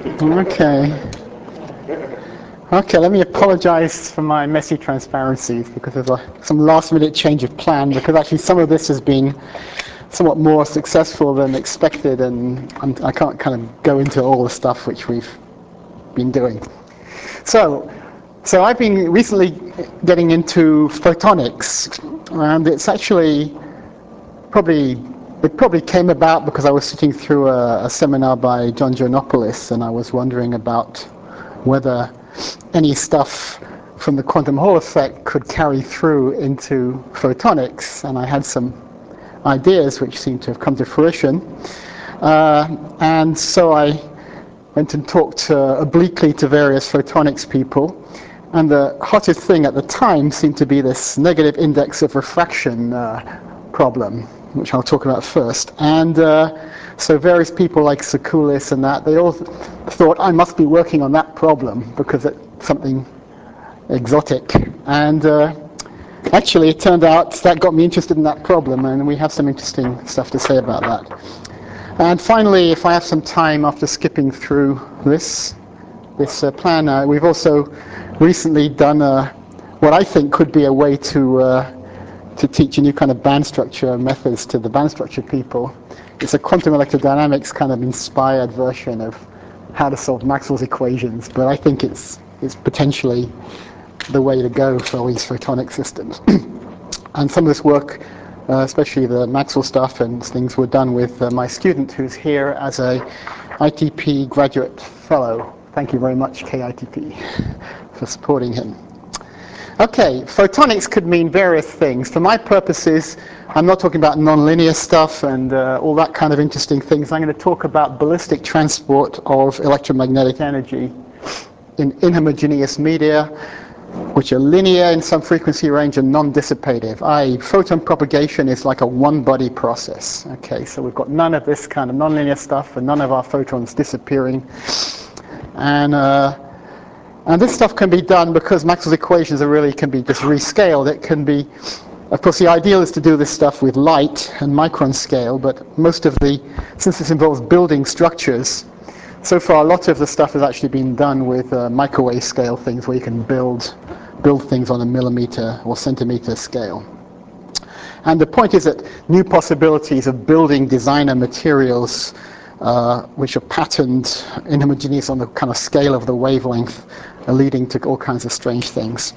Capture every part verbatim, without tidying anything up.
Okay. Okay, let me apologize for my messy transparencies because there's a, some last minute change of plan, because actually some of this has been somewhat more successful than expected, and I'm, I can't kind of go into all the stuff which we've been doing. So, so I've been recently getting into photonics, and it's actually probably, it probably came about because I was sitting through a, a seminar by John Giannopoulos, and I was wondering about whether any stuff from the quantum Hall effect could carry through into photonics, and I had some ideas which seemed to have come to fruition. Uh, and so I went and talked uh, obliquely to various photonics people, and the hottest thing at the time seemed to be this negative index of refraction uh, problem, which I'll talk about first. And uh, so various people like Sakoulis and that, they all th- thought I must be working on that problem because it's something exotic. And uh, actually it turned out that got me interested in that problem, and we have some interesting stuff to say about that. And finally, if I have some time after skipping through this, this uh, plan, uh, we've also recently done uh, what I think could be a way to uh, to teach a new kind of band structure methods to the band structure people. It's a quantum electrodynamics kind of inspired version of how to solve Maxwell's equations, but I think it's it's potentially the way to go for all these photonic systems. And some of this work, uh, especially the Maxwell stuff and things, were done with uh, my student who's here as a I T P graduate fellow. Thank you very much, K I T P, for supporting him. Okay, photonics could mean various things. For my purposes, I'm not talking about nonlinear stuff and uh, all that kind of interesting things. I'm going to talk about ballistic transport of electromagnetic energy in inhomogeneous media, which are linear in some frequency range and non-dissipative. that is, photon propagation is like a one-body process. Okay, so we've got none of this kind of nonlinear stuff and none of our photons disappearing. And uh, And this stuff can be done because Maxwell's equations are really can be just rescaled. It can be, of course, the ideal is to do this stuff with light and micron scale, but most of the, since this involves building structures, so far a lot of the stuff has actually been done with uh, microwave scale things where you can build, build things on a millimeter or centimeter scale. And the point is that new possibilities of building designer materials uh, which are patterned inhomogeneous on the kind of scale of the wavelength are leading to all kinds of strange things.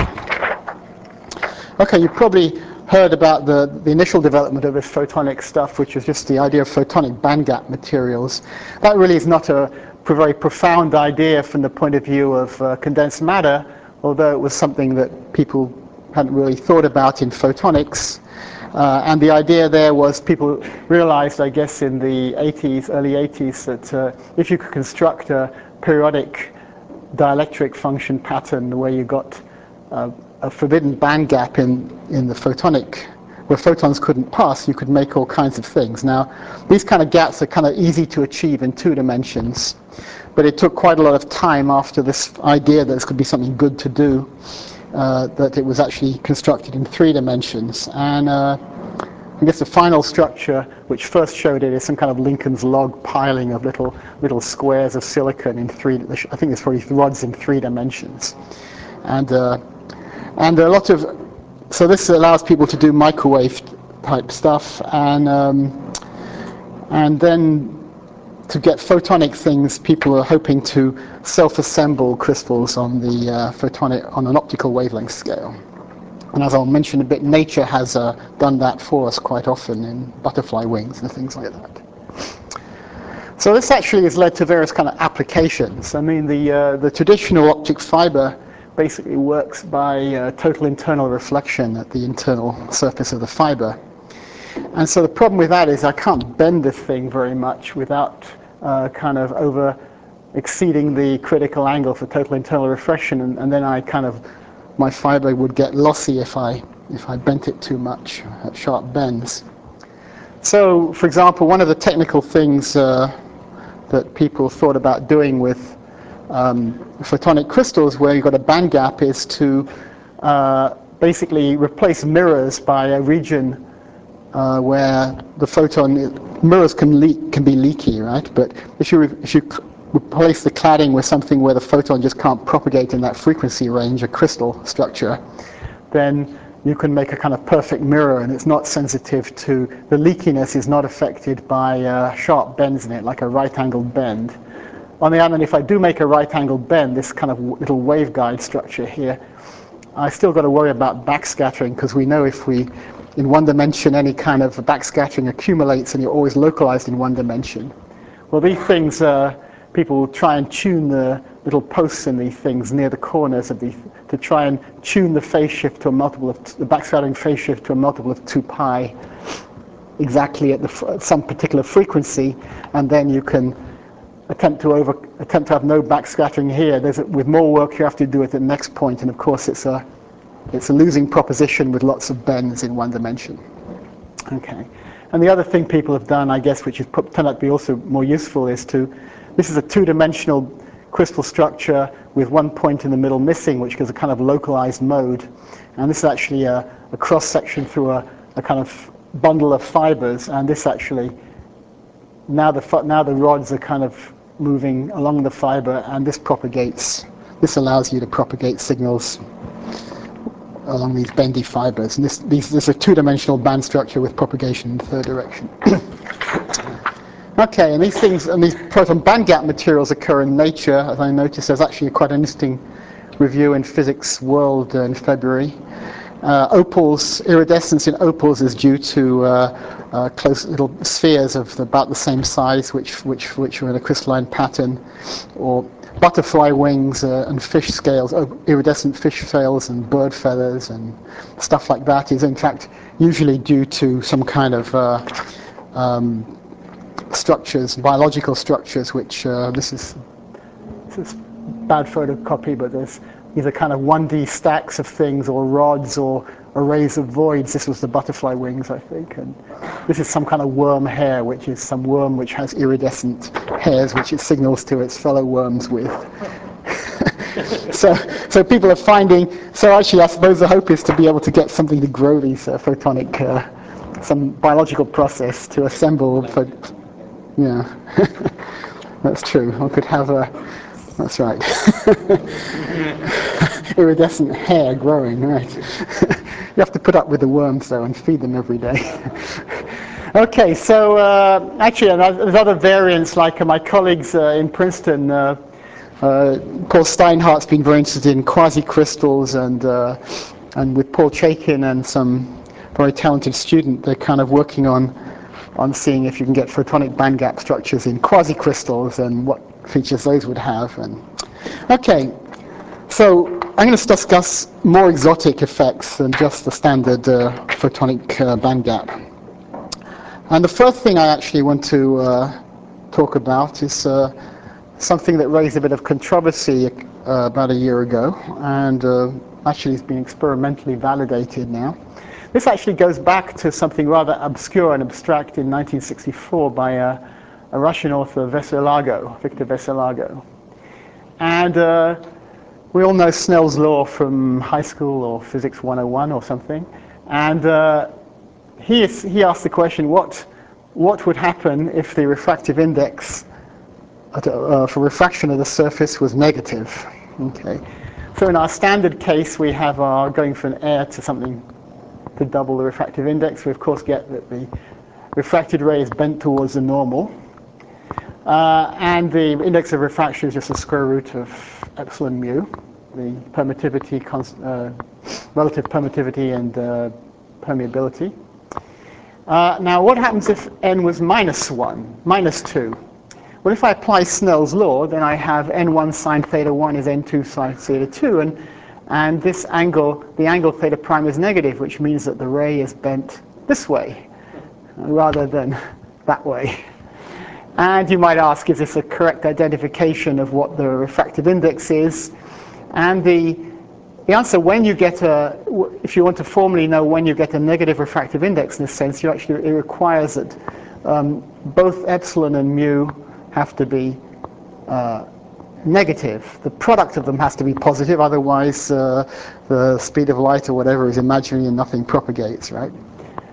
Okay, you've probably heard about the, the initial development of this photonic stuff, which is just the idea of photonic bandgap materials. That really is not a very profound idea from the point of view of uh, condensed matter, although it was something that people hadn't really thought about in photonics. Uh, and the idea there was people realized, I guess, in the eighties, early eighties, that uh, if you could construct a periodic dielectric function pattern where you got uh, a forbidden band gap in, in the photonic, where photons couldn't pass, you could make all kinds of things. Now, these kind of gaps are kind of easy to achieve in two dimensions, but it took quite a lot of time after this idea that this could be something good to do, uh, that it was actually constructed in three dimensions. And uh, I guess the final structure, which first showed it, is some kind of Lincoln's log piling of little little squares of silicon in three. I think there's probably rods in three dimensions, and uh, and a lot of. So this allows people to do microwave type stuff, and um, and then to get photonic things, people are hoping to self-assemble crystals on the uh, photonic on an optical wavelength scale. And as I'll mention a bit, nature has uh, done that for us quite often in butterfly wings and things like that. So this actually has led to various kind of applications. I mean, the uh, the traditional optic fiber basically works by uh, total internal reflection at the internal surface of the fiber. And so the problem with that is I can't bend this thing very much without uh, kind of over exceeding the critical angle for total internal reflection, and, and then I kind of my fiber would get lossy if I if I bent it too much at sharp bends. So, for example, one of the technical things uh, that people thought about doing with um, photonic crystals where you've got a band gap is to uh, basically replace mirrors by a region uh, where the photon mirrors can leak can be leaky, right? But if you if you replace the cladding with something where the photon just can't propagate in that frequency range, a crystal structure, then you can make a kind of perfect mirror, and it's not sensitive to, the leakiness is not affected by uh, sharp bends in it, like a right-angled bend. On the other hand, if I do make a right-angled bend, this kind of little waveguide structure here, I still got to worry about backscattering, because we know if we, in one dimension, any kind of backscattering accumulates and you're always localized in one dimension. Well, these things, uh, people will try and tune the little posts in these things near the corners of these to try and tune the phase shift to a multiple of, t- the backscattering phase shift to a multiple of two pi exactly at, the, at some particular frequency, and then you can attempt to over attempt to have no backscattering here. There's a, with more work you have to do at the next point, and of course it's a it's a losing proposition with lots of bends in one dimension. Okay, and the other thing people have done, I guess, which has put, turned out to be also more useful, is to, this is a two-dimensional crystal structure with one point in the middle missing, which is a kind of localized mode, and this is actually a, a cross section through a, a kind of bundle of fibers, and this actually, now the now the rods are kind of moving along the fiber, and this propagates, this allows you to propagate signals along these bendy fibers, and this, these, this is a two-dimensional band structure with propagation in the third direction. Okay, and these things, and these proton band gap materials occur in nature. As I noticed, there's actually quite an interesting review in Physics World uh, in February. Uh, opals, iridescence in opals is due to uh, uh, close little spheres of the, about the same size, which which which are in a crystalline pattern, or butterfly wings uh, and fish scales, oh, iridescent fish scales and bird feathers and stuff like that is in fact usually due to some kind of uh, um, structures, biological structures, which uh, this is this is bad photocopy, but there's these are kind of one D stacks of things, or rods, or arrays of voids. This was the butterfly wings, I think, and this is some kind of worm hair, which is some worm which has iridescent hairs, which it signals to its fellow worms with. so, so people are finding. So actually, I suppose the hope is to be able to get something to grow these uh, photonic, uh, some biological process to assemble. For, yeah, that's true. One could have a. That's right. Iridescent hair growing, right. You have to put up with the worms, though, and feed them every day. Okay, so uh, actually, there's other variants, like uh, my colleagues uh, in Princeton, uh, uh, Paul Steinhardt's been very interested in quasi-crystals, and, uh, and with Paul Chaikin and some very talented student, they're kind of working on on seeing if you can get photonic band gap structures in quasi-crystals and what features those would have. And okay, so I'm going to discuss more exotic effects than just the standard uh, photonic uh, band gap. And the first thing I actually want to uh, talk about is uh, something that raised a bit of controversy uh, about a year ago, and uh, actually has been experimentally validated now. This actually goes back to something rather obscure and abstract in nineteen sixty-four by a, a Russian author, Veselago, Victor Veselago. And uh, we all know Snell's law from high school or Physics one oh one or something. And uh, he, is, he asked the question, what, what would happen if the refractive index at, uh, for refraction of the surface was negative? Okay. So in our standard case, we have our going from air to something to double the refractive index. We of course get that the refracted ray is bent towards the normal, uh, and the index of refraction is just the square root of epsilon mu, the permittivity, uh, relative permittivity and uh, permeability. Uh, now what happens if n was minus one, minus two? Well, if I apply Snell's law, then I have n one sine theta one is n two sine theta two, and And this angle, the angle theta prime is negative, which means that the ray is bent this way rather than that way. And you might ask, is this a correct identification of what the refractive index is? And the, the answer, when you get a, if you want to formally know when you get a negative refractive index in this sense, you actually, it requires that um, both epsilon and mu have to be uh, negative. The product of them has to be positive, otherwise uh, the speed of light or whatever is imaginary and nothing propagates, right?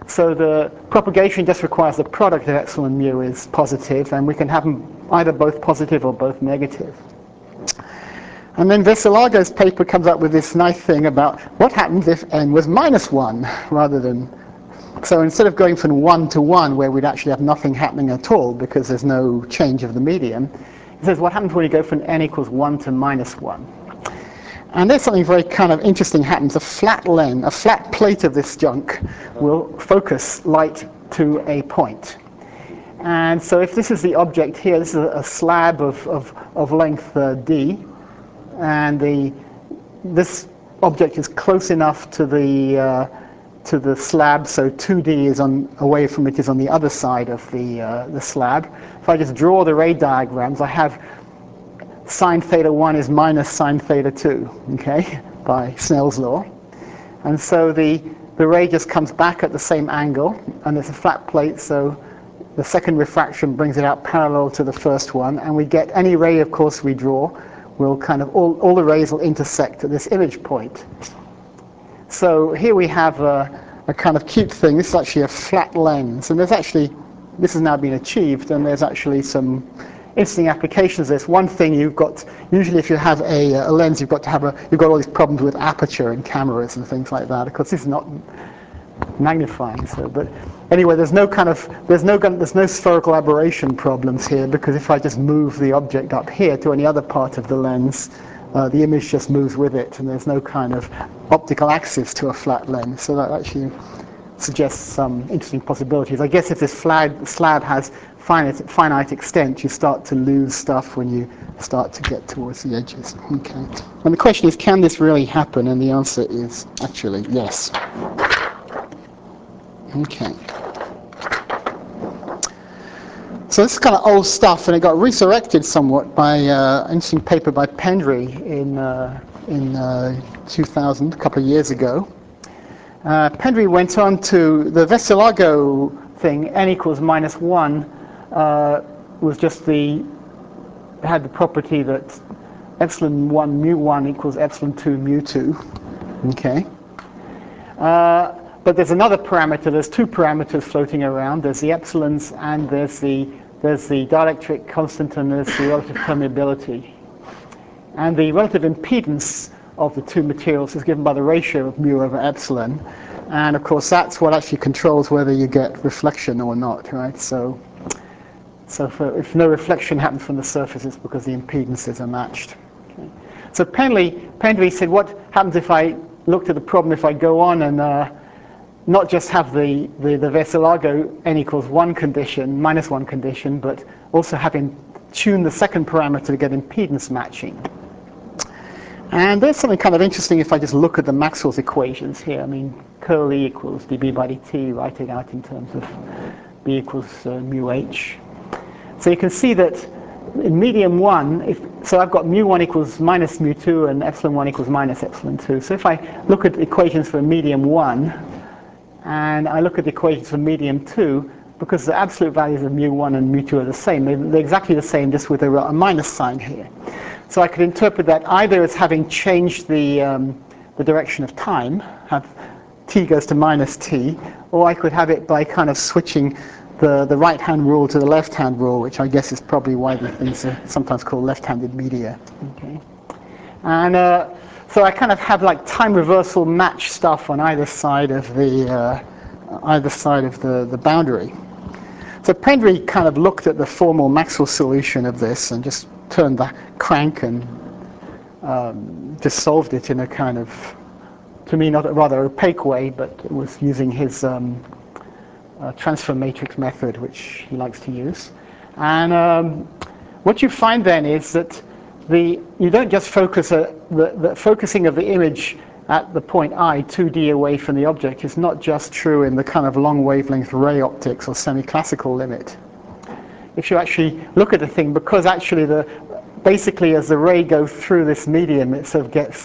So the propagation just requires the product of epsilon mu is positive, and we can have them either both positive or both negative. And then Veselago's paper comes up with this nice thing about what happens if n was minus one rather than... So instead of going from one to one, where we'd actually have nothing happening at all because there's no change of the medium, it says what happens when you go from n equals one to minus one. And there's something very kind of interesting happens. A flat lens, a flat plate of this junk will focus light to a point. And so if this is the object here, this is a slab of, of, of length uh, d, and the, this object is close enough to the, uh, to the slab, so two d is on, away from it is on the other side of the, uh, the slab. If I just draw the ray diagrams, I have sine theta one is minus sine theta two, okay, by Snell's law. And so the, the ray just comes back at the same angle, and it's a flat plate, so the second refraction brings it out parallel to the first one, and we get any ray, of course, we draw, will kind of, all, all the rays will intersect at this image point. So here we have a, a kind of cute thing. This is actually a flat lens, and there's actually, this has now been achieved, and there's actually some interesting applications of this. One thing you've got, usually if you have a, a lens, you've got to have a, you've got all these problems with aperture in cameras and things like that. Of course, this is not magnifying, so, but anyway, there's no kind of, there's no, there's no spherical aberration problems here, because if I just move the object up here to any other part of the lens, uh, the image just moves with it, and there's no kind of optical axis to a flat lens. So that actually suggests some interesting possibilities. I guess if this flag, slab has finite, finite extent, you start to lose stuff when you start to get towards the edges. Okay. And the question is, can this really happen? And the answer is actually yes. Okay. So this is kind of old stuff, and it got resurrected somewhat by uh, an interesting paper by Pendry in uh, in uh, two thousand, a couple of years ago. Uh, Pendry went on to the Veselago thing, n equals minus one, uh, was just the, had the property that epsilon one mu one equals epsilon two mu two. Okay. Uh, but there's another parameter, there's two parameters floating around. There's the epsilons, and there's the, there's the dielectric constant, and there's the relative permeability. And the relative impedance of the two materials is given by the ratio of mu over epsilon, and of course that's what actually controls whether you get reflection or not, right? So, so for, if no reflection happens from the surface, it's because the impedances are matched. Okay. So Pendry, Pendry said, what happens if I looked at the problem if I go on and uh, not just have the, the, the Veselago n equals one condition, minus one condition, but also having tuned the second parameter to get impedance matching. And there's something kind of interesting if I just look at the Maxwell's equations here. I mean, curl E equals dB by dt, write it out in terms of B equals uh, mu h. So you can see that in medium one, if, so I've got mu one equals minus mu two and epsilon one equals minus epsilon two. So if I look at the equations for medium one, and I look at the equations for medium two, because the absolute values of mu one and mu two are the same, they're exactly the same, just with a, a minus sign here. So I could interpret that either as having changed the, um, the direction of time, have t goes to minus t, or I could have it by kind of switching the, the right-hand rule to the left-hand rule, which I guess is probably why the things are sometimes called left-handed media. Okay. And uh, so I kind of have like time reversal match stuff on either side of the, uh, either side of the, the boundary. So Pendry kind of looked at the formal Maxwell solution of this and just turned the crank and um, just solved it in a kind of, to me, not a rather opaque way, but it was using his um, uh, transfer matrix method, which he likes to use. And um, what you find then is that the, you don't just focus, a, the, the focusing of the image at the point I, two D away from the object, is not just true in the kind of long wavelength ray optics or semi-classical limit. If you actually look at the thing, because actually the, basically as the ray goes through this medium, it sort of gets,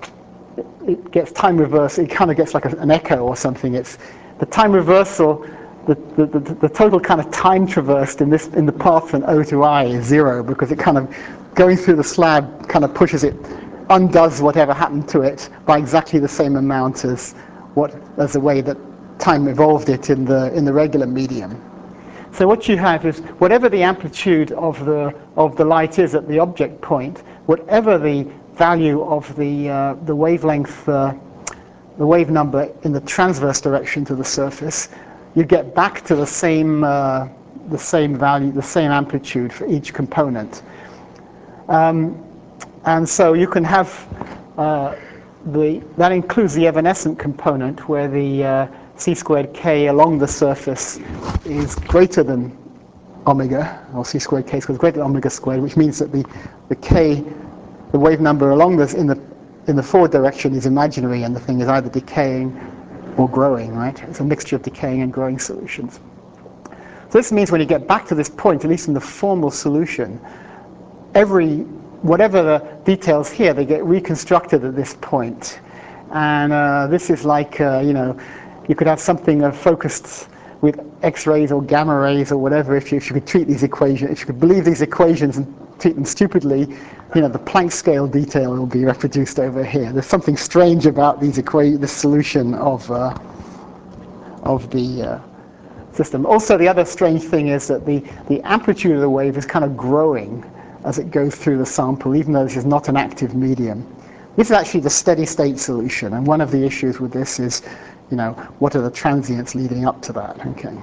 it gets time reversed, it kind of gets like a, an echo or something. It's the time reversal, the, the, the, the total kind of time traversed in this, in the path from O to I is zero, because it kind of, going through the slab kind of pushes it, undoes whatever happened to it by exactly the same amount as what, as the way that time evolved it in the in the regular medium. So what you have is whatever the amplitude of the of the light is at the object point, whatever the value of the uh, the wavelength, uh, the wave number in the transverse direction to the surface, you get back to the same uh, the same value, the same amplitude for each component. Um, and so you can have uh, the that includes the evanescent component, where the uh, c squared k along the surface is greater than omega, or c squared k squared is greater than omega squared, which means that the the k, the wave number along this in the in the forward direction is imaginary, and the thing is either decaying or growing, right? It's a mixture of decaying and growing solutions. So this means when you get back to this point, at least in the formal solution, every whatever the details here, they get reconstructed at this point. And uh, this is like, uh, you know, you could have something uh, focused with X-rays or gamma rays or whatever. If you, if you could treat these equations, if you could believe these equations and treat them stupidly, you know, the Planck scale detail will be reproduced over here. There's something strange about these equa this solution of uh, of the uh, system. Also, the other strange thing is that the the amplitude of the wave is kind of growing as it goes through the sample, even though this is not an active medium. This is actually the steady state solution, and one of the issues with this is, you know, what are the transients leading up to that? Okay.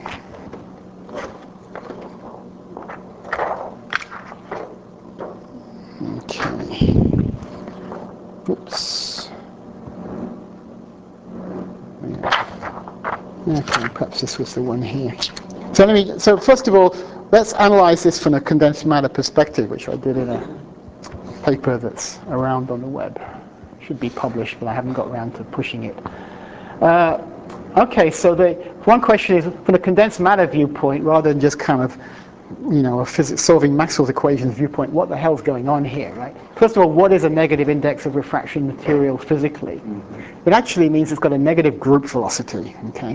Okay. Oops. Yeah. Okay, perhaps this was the one here. So let me. So first of all, let's analyze this from a condensed matter perspective, which I did in a paper that's around on the web. It should be published, but I haven't got around to pushing it. Uh, okay, so the one question is, from a condensed matter viewpoint, rather than just kind of, you know, a physics, solving Maxwell's equations viewpoint, what the hell's going on here, right? First of all, what is a negative index of refraction material physically? It actually means it's got a negative group velocity, okay?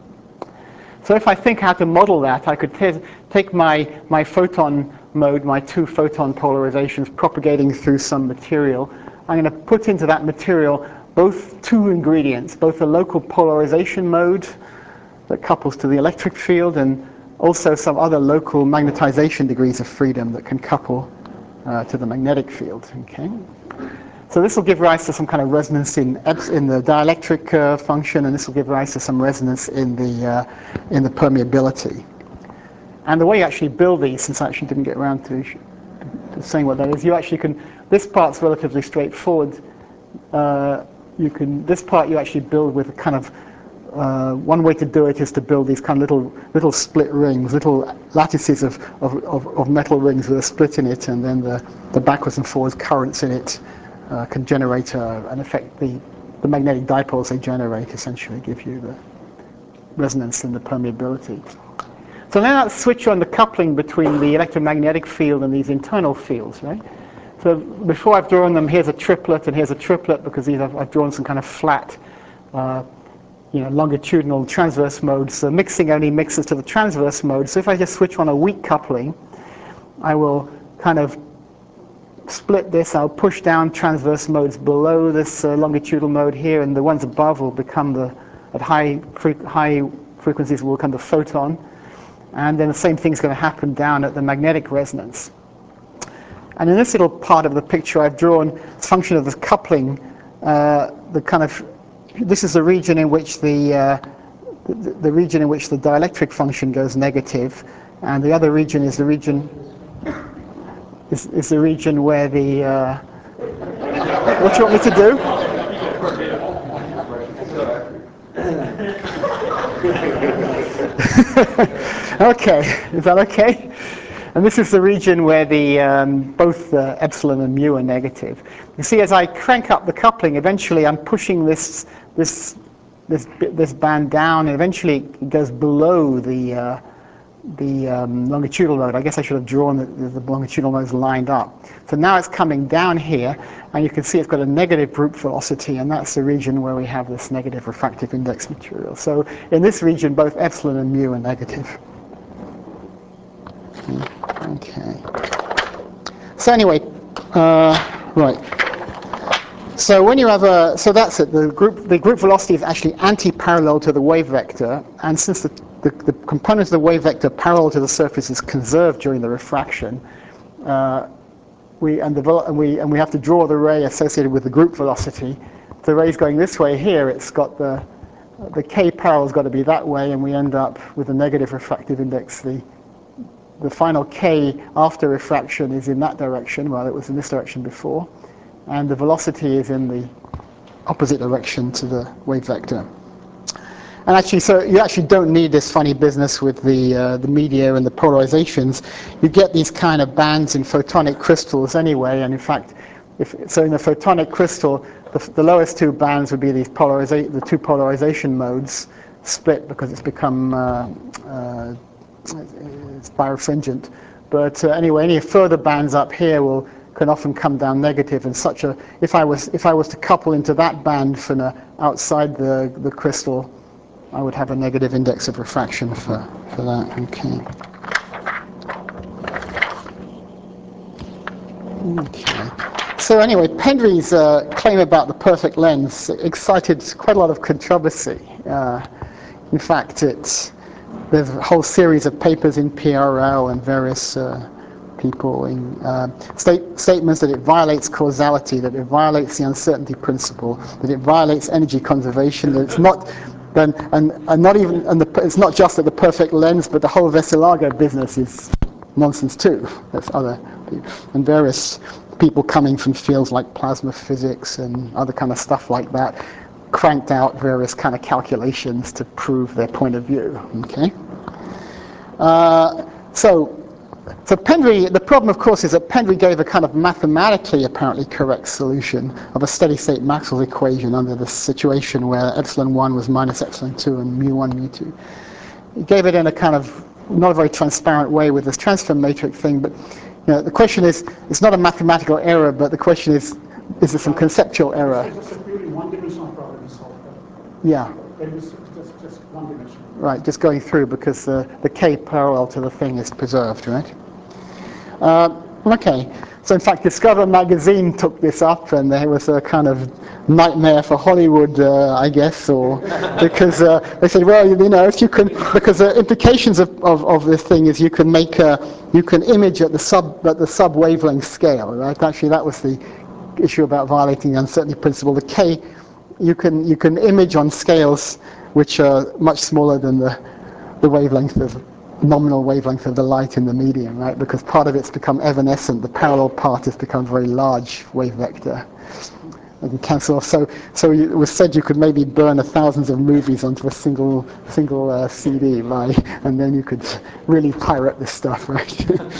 So if I think how to model that, I could take my, my photon mode, my two photon polarizations propagating through some material. I'm going to put into that material both two ingredients, both a local polarization mode that couples to the electric field, and also some other local magnetization degrees of freedom that can couple uh, to the magnetic field. Okay. So this will give rise to some kind of resonance in in the dielectric uh, function, and this will give rise to some resonance in the uh, in the permeability. And the way you actually build these, since I actually didn't get around to, to saying what that is, you actually can. This part's relatively straightforward. Uh, you can. This part you actually build with a kind of. Uh, one way to do it is to build these kind of little little split rings, little lattices of of, of, of metal rings with a split in it, and then the the backwards and forwards currents in it. Uh, can generate uh, an effect, the, the magnetic dipoles they generate essentially give you the resonance and the permeability. So now let's switch on the coupling between the electromagnetic field and these internal fields, right? So before I've drawn them, here's a triplet and here's a triplet, because these I've, I've drawn some kind of flat, uh, you know, longitudinal transverse modes. So mixing only mixes to the transverse mode. So if I just switch on a weak coupling, I will kind of split this. I'll push down transverse modes below this uh, longitudinal mode here, and the ones above will become the, at high, fre high frequencies will become the photon. And then the same thing's going to happen down at the magnetic resonance. And in this little part of the picture I've drawn, as a function of this coupling, uh, the kind of, this is the region in which the, uh, the, the region in which the dielectric function goes negative, and the other region is the region Is, is the region where the, uh, what do you want me to do? Okay, is that okay? And this is the region where the, um, both uh, epsilon and mu are negative. You see, as I crank up the coupling, eventually I'm pushing this, this, this, this band down, and eventually it goes below the, uh, the um, longitudinal mode. I guess I should have drawn the, the longitudinal modes lined up. So now it's coming down here, and you can see it's got a negative group velocity, and that's the region where we have this negative refractive index material. So in this region, both epsilon and mu are negative. Okay. So anyway, uh, right. So when you have a, so that's it. The group, the group velocity is actually anti-parallel to the wave vector, and since the, the, the components of the wave vector parallel to the surface is conserved during the refraction, uh, we and, the, and we and we have to draw the ray associated with the group velocity. If the ray's going this way here, it's got the the k parallel's got to be that way, and we end up with a negative refractive index. The the final k after refraction is in that direction, while it was in this direction before. And the velocity is in the opposite direction to the wave vector. And actually, so you actually don't need this funny business with the uh, the media and the polarizations. You get these kind of bands in photonic crystals anyway, and in fact, if, so in a photonic crystal, the, the lowest two bands would be these polariza- the two polarization modes split because it's become uh, uh, it's birefringent. But uh, anyway, any further bands up here will can often come down negative, and such a if I was if I was to couple into that band from a, outside the the crystal, I would have a negative index of refraction for for that. Okay. Okay. So anyway, Pendry's uh, claim about the perfect lens excited quite a lot of controversy. Uh, in fact, it's there's a whole series of papers in P R L and various uh, people in uh, state, statements that it violates causality, that it violates the uncertainty principle, that it violates energy conservation, that it's not, and, and, and not even, and the, it's not just that the perfect lens, but the whole Vesilago business is nonsense too. That's other people, and various people coming from fields like plasma physics and other kind of stuff like that, cranked out various kind of calculations to prove their point of view. Okay. Uh, so. So Pendry, the problem of course is that Pendry gave a kind of mathematically apparently correct solution of a steady state Maxwell equation under this situation where epsilon one was minus epsilon two and mu one, mu two. He gave it in a kind of not a very transparent way with this transfer matrix thing, but you know, the question is, it's not a mathematical error, but the question is, is there some conceptual error? It's just a purely one-dimensional problem to solve. Yeah. It was just, just one dimension. Right, just going through because the, the k parallel to the thing is preserved, right? Uh, okay, so in fact Discover magazine took this up, and there was a kind of nightmare for Hollywood, uh, I guess, or because uh, they said, well, you know, if you can, because the implications of, of, of this thing is you can make a, you can image at the sub at the sub wavelength scale, right? Actually, that was the issue about violating the uncertainty principle. The k, you can you can image on scales which are much smaller than the the wavelength of nominal wavelength of the light in the medium, right? Because part of it's become evanescent, the parallel part has become a very large wave vector. And you cancel off. So, so it was said you could maybe burn a thousands of movies onto a single single uh, C D, right? And then you could really pirate this stuff, right?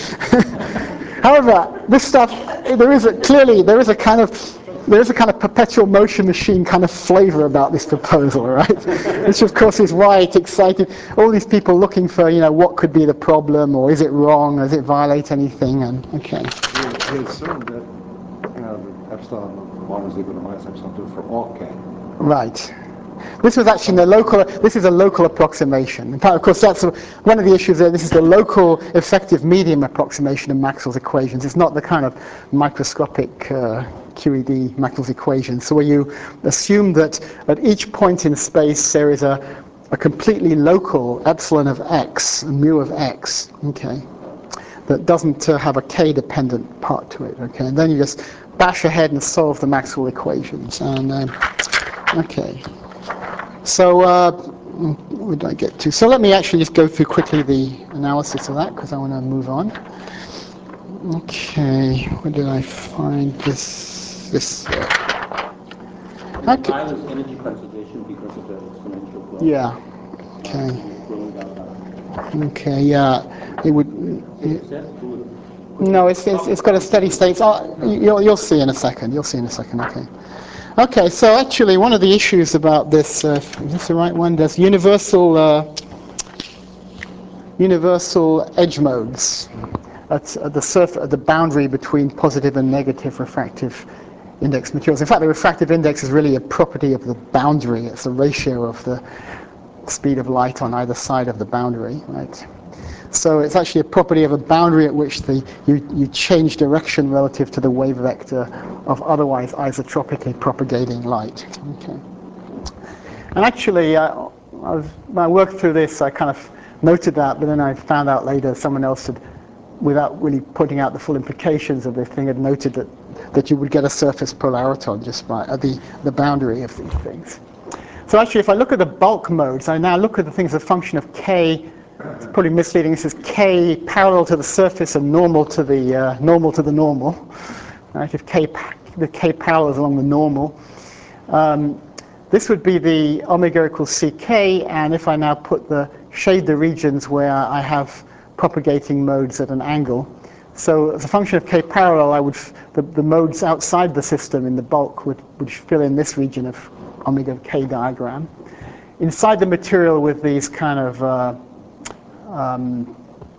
However, this stuff, there is a, clearly there is a kind of there is a kind of perpetual motion machine kind of flavor about this proposal, right? Which of course is why it excited all these people looking for, you know, what could be the problem, or is it wrong, does it violate anything, and okay. They assumed that, you know, the epsilon one was equal to minus epsilon two for all k. Right. This was actually a local, this is a local approximation. In fact, of course, that's one of the issues there. This is the local effective medium approximation of Maxwell's equations. It's not the kind of microscopic uh, Q E D Maxwell's equations. So where you assume that at each point in space there is a, a completely local epsilon of x, mu of x, okay, that doesn't uh, have a k-dependent part to it, okay. And then you just bash ahead and solve the Maxwell equations. And uh, okay. So, uh, what did I get to? So let me actually just go through quickly the analysis of that, because I want to move on. Okay, where did I find this? This. Uh, okay. Minus energy conservation because of the exponential growth. Yeah. Okay. Okay. Yeah. It would. It, no, it's, it's it's got a steady state. Oh, you'll you'll see in a second. You'll see in a second. Okay. Okay, so actually one of the issues about this, uh, is this the right one? There's universal, uh, universal edge modes at, at the surface, at the boundary between positive and negative refractive index materials. In fact, the refractive index is really a property of the boundary. It's a ratio of the speed of light on either side of the boundary, right? So it's actually a property of a boundary at which the, you, you change direction relative to the wave vector of otherwise isotropically propagating light. Okay. And actually, uh, I was, when I worked through this, I kind of noted that, but then I found out later someone else had, without really pointing out the full implications of this thing, had noted that, that you would get a surface polariton just by at the, the boundary of these things. So actually, if I look at the bulk modes, I now look at the things as a function of k. It's probably misleading. This is k parallel to the surface and normal to the uh, normal to the normal. Right? If k the k parallels along the normal, um, this would be the omega equals ck. And if I now put the shade the regions where I have propagating modes at an angle, so as a function of k parallel, I would the, the modes outside the system in the bulk would would fill in this region of omega k diagram. Inside the material with these kind of uh, um,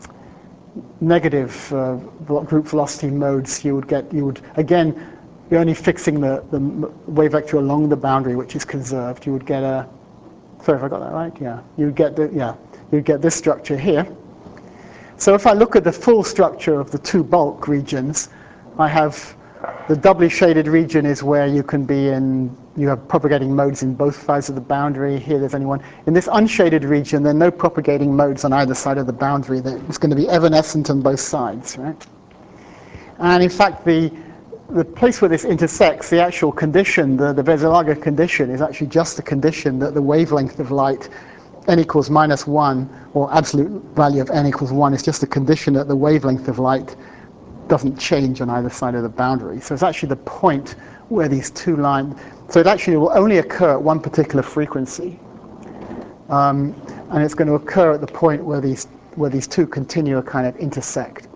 negative uh, group velocity modes, you would get, you would, again, you're only fixing the, the wave vector along the boundary, which is conserved. You would get a, sorry if I got that right, yeah. You would get the, yeah, you'd get this structure here. So if I look at the full structure of the two bulk regions, I have the doubly shaded region is where you can be in, you have propagating modes in both sides of the boundary. Here there's only one. In this unshaded region, there are no propagating modes on either side of the boundary. It's going to be evanescent on both sides, right? And in fact, the, the place where this intersects, the actual condition, the, the Veselager condition, is actually just the condition that the wavelength of light, n equals minus one, or absolute value of n equals one, is just a condition that the wavelength of light doesn't change on either side of the boundary. So it's actually the point where these two lines, so it actually will only occur at one particular frequency. Um, and it's going to occur at the point where these, where these two continua kind of intersect.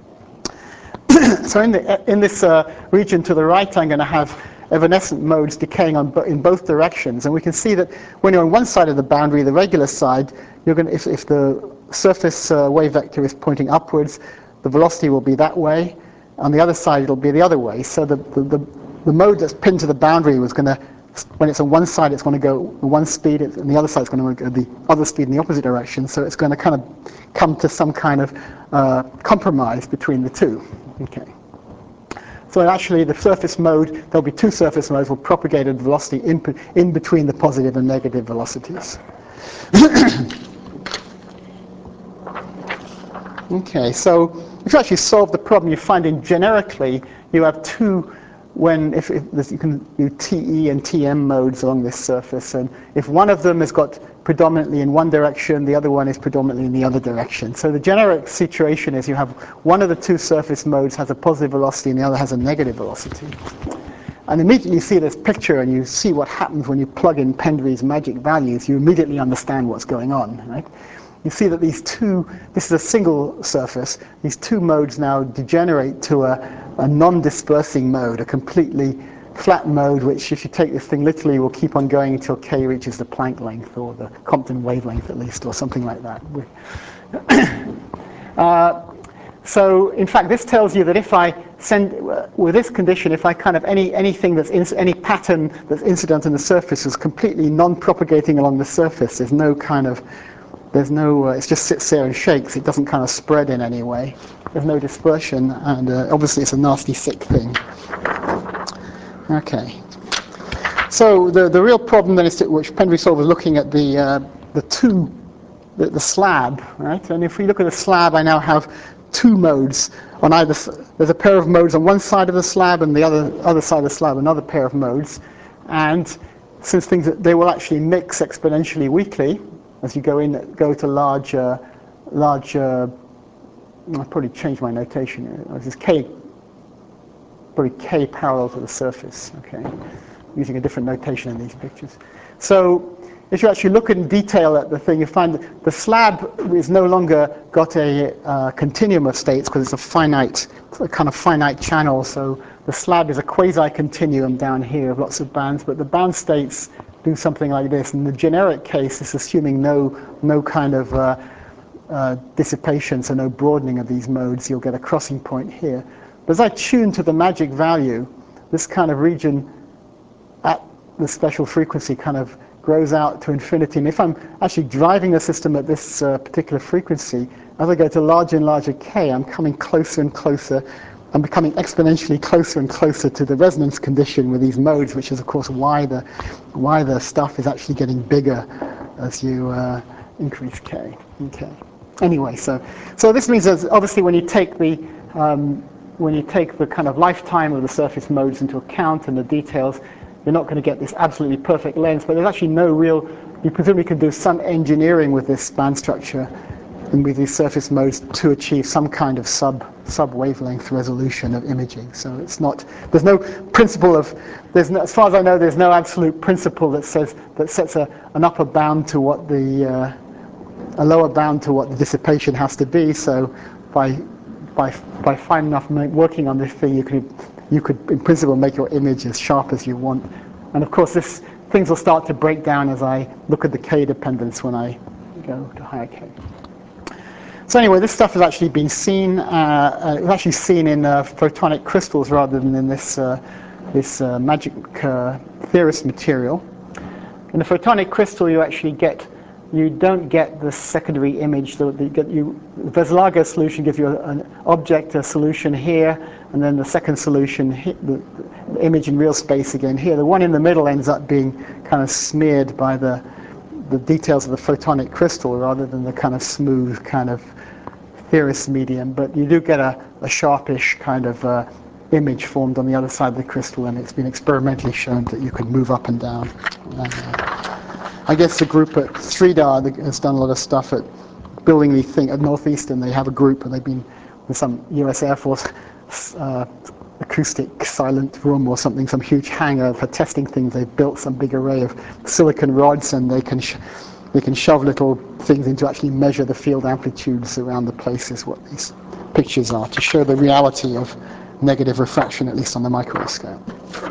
So in, the, in this uh, region to the right, I'm going to have evanescent modes decaying on bo in both directions. And we can see that when you're on one side of the boundary, the regular side, you're going to, if, if the surface uh, wave vector is pointing upwards, the velocity will be that way. On the other side, it'll be the other way. So the, the, the, the mode that's pinned to the boundary was going to, when it's on one side, it's going to go one speed, and the other side is going to go the other speed in the opposite direction. So it's going to kind of come to some kind of uh, compromise between the two. Okay. So actually, the surface mode, there'll be two surface modes with propagated velocity in, in between the positive and negative velocities. Okay, so if you actually solve the problem, you find in generically you have two, when if, if this, you can do T E and T M modes along this surface, and if one of them has got predominantly in one direction, the other one is predominantly in the other direction. So the generic situation is you have one of the two surface modes has a positive velocity and the other has a negative velocity. And immediately you see this picture and you see what happens when you plug in Pendry's magic values, you immediately understand what's going on, right? You see that these two, this is a single surface, these two modes now degenerate to a, a non-dispersing mode, a completely flat mode, which if you take this thing literally will keep on going until k reaches the Planck length, or the Compton wavelength at least, or something like that. uh, so in fact this tells you that if I send, uh, with this condition, if I kind of, any anything that's, in, any pattern that's incident in the surface is completely non-propagating along the surface, there's no kind of, there's no, uh, it just sits there and shakes, it doesn't kind of spread in any way. There's no dispersion, and uh, obviously it's a nasty sick thing. Okay. So the, the real problem then is to, which Pendry solved was looking at the, uh, the two, the, the slab, right? And if we look at the slab, I now have two modes on either, there's a pair of modes on one side of the slab and the other, other side of the slab, another pair of modes. And since things, they will actually mix exponentially weakly, as you go in, go to large, uh, large. Uh, I'll probably change my notation here. This is k, probably k parallel to the surface. Okay, using a different notation in these pictures. So, if you actually look in detail at the thing, you find that the slab is no longer got a uh, continuum of states because it's a finite, a kind of finite channel. So the slab is a quasi-continuum down here of lots of bands, but the band states do something like this. In the generic case, it's assuming no, no kind of uh, uh, dissipation, so no broadening of these modes. You'll get a crossing point here. But as I tune to the magic value, this kind of region at the special frequency kind of grows out to infinity. And if I'm actually driving a system at this uh, particular frequency, as I go to larger and larger k, I'm coming closer and closer. I'm becoming exponentially closer and closer to the resonance condition with these modes, which is, of course, why the, why the stuff is actually getting bigger as you uh, increase k. Okay. Anyway, so so this means that obviously when you take the um, when you take the kind of lifetime of the surface modes into account and the details, you're not going to get this absolutely perfect lens. But there's actually no real. You presumably can do some engineering with this band structure and with these surface modes to achieve some kind of sub sub wavelength resolution of imaging. So it's not. There's no principle of. There's no, as far as I know, there's no absolute principle that says that sets a, an upper bound to what the uh, a lower bound to what the dissipation has to be. So by by by fine enough working on this thing, you could you could in principle make your image as sharp as you want. And of course, this things will start to break down as I look at the k dependence when I go to higher k. So anyway, this stuff has actually been seen. Uh, uh, it was actually seen in uh, photonic crystals rather than in this uh, this uh, magic uh, theorist material. In the photonic crystal, you actually get. You don't get the secondary image. The, the, get you, the Veselager solution gives you a, an object, a solution here, and then the second solution, the, the image in real space again here. The one in the middle ends up being kind of smeared by the, the details of the photonic crystal rather than the kind of smooth kind of theorist medium. But you do get a, a sharpish kind of uh, image formed on the other side of the crystal, and it's been experimentally shown that you can move up and down. And, uh, I guess the group at Sridhar has done a lot of stuff at building the thing at Northeastern. They have a group, and they've been with some U S Air Force uh, acoustic silent room or something, some huge hangar for testing things. They've built some big array of silicon rods, and they can sh they can shove little things in to actually measure the field amplitudes around the places what these pictures are, to show the reality of negative refraction, at least on the microwave scale.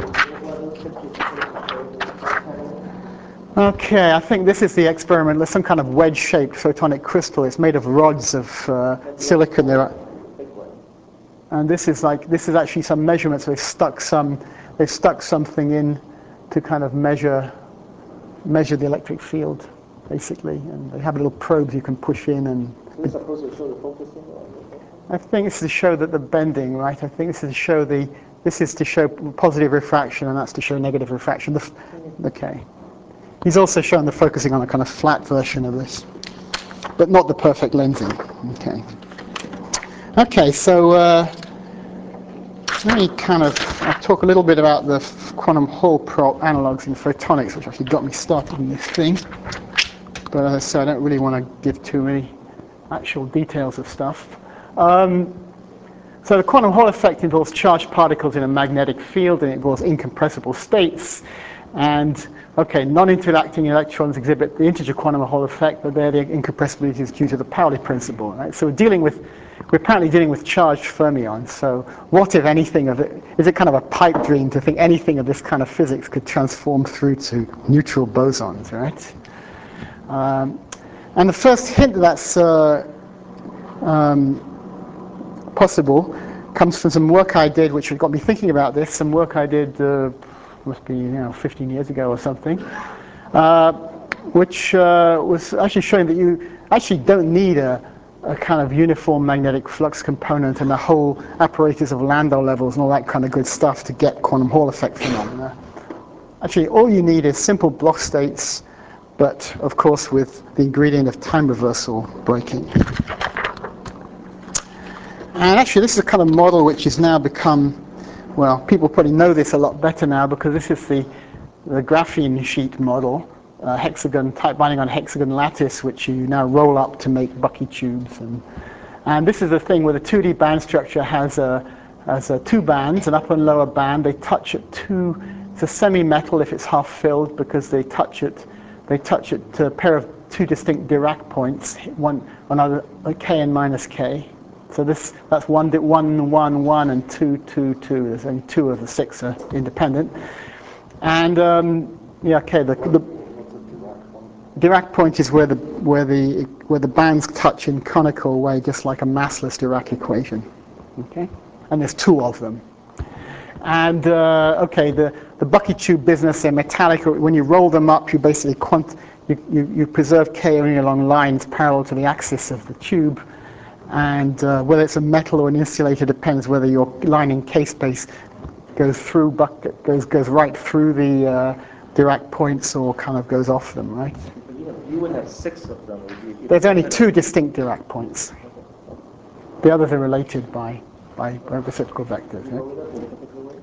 Okay, I think this is the experiment. There's some kind of wedge-shaped photonic crystal. It's made of rods of uh, silicon. There are, and this is like this is actually some measurements. They've stuck some. They've stuck something in to kind of measure measure the electric field, basically. And they have little probes you can push in. And is this supposed to show the focusing? I think this is to show that the bending, right? I think this is to show the. This is to show positive refraction, and that's to show negative refraction. The, okay. He's also shown the focusing on a kind of flat version of this, but not the perfect lensing. Okay. Okay, so uh, let me kind of I'll talk a little bit about the quantum Hall prop analogs in photonics, which actually got me started in this thing. But as I said, I don't really want to give too many actual details of stuff. Um, so the quantum Hall effect involves charged particles in a magnetic field, and it involves incompressible states. And okay, non-interacting electrons exhibit the integer quantum Hall effect, but there the incompressibility is due to the Pauli principle. Right? So we're dealing with, we're apparently dealing with charged fermions. So what, if anything, of it? Is it kind of a pipe dream to think anything of this kind of physics could transform through to neutral bosons, right? Um, and the first hint that that's uh, um, possible comes from some work I did, which got me thinking about this. Some work I did. Uh, must be, you know, fifteen years ago or something, uh, which uh, was actually showing that you actually don't need a, a kind of uniform magnetic flux component and the whole apparatus of Landau levels and all that kind of good stuff to get quantum Hall effect phenomena. Actually, all you need is simple Bloch states, but of course with the ingredient of time reversal breaking. And actually, this is a kind of model which has now become, well, people probably know this a lot better now because this is the, the graphene sheet model, uh, hexagon, type binding on hexagon lattice, which you now roll up to make Bucky tubes. And, and this is the thing where the two D band structure has, a, has a two bands, an upper and lower band. They touch at two, it's a semi-metal if it's half filled because they touch it, they touch it to a pair of two distinct Dirac points, one, another, K and minus K. So this, that's one, one, one, one, and two, two, two. There's only two of the six are independent. And um, yeah, okay. The, the Dirac point is where the where the where the bands touch in conical way, just like a massless Dirac equation. Okay, and there's two of them. And uh, okay, the, the bucket tube business, they're metallic. When you roll them up, you basically quant you, you, you preserve K only along lines parallel to the axis of the tube. And uh, whether it's a metal or an insulator depends whether your lining K space goes through bucket goes goes right through the uh, Dirac points or kind of goes off them, right? You, know, you would have six of them. If you, There's only two distinct Dirac points. The others are related by by, by reciprocal vectors. Right?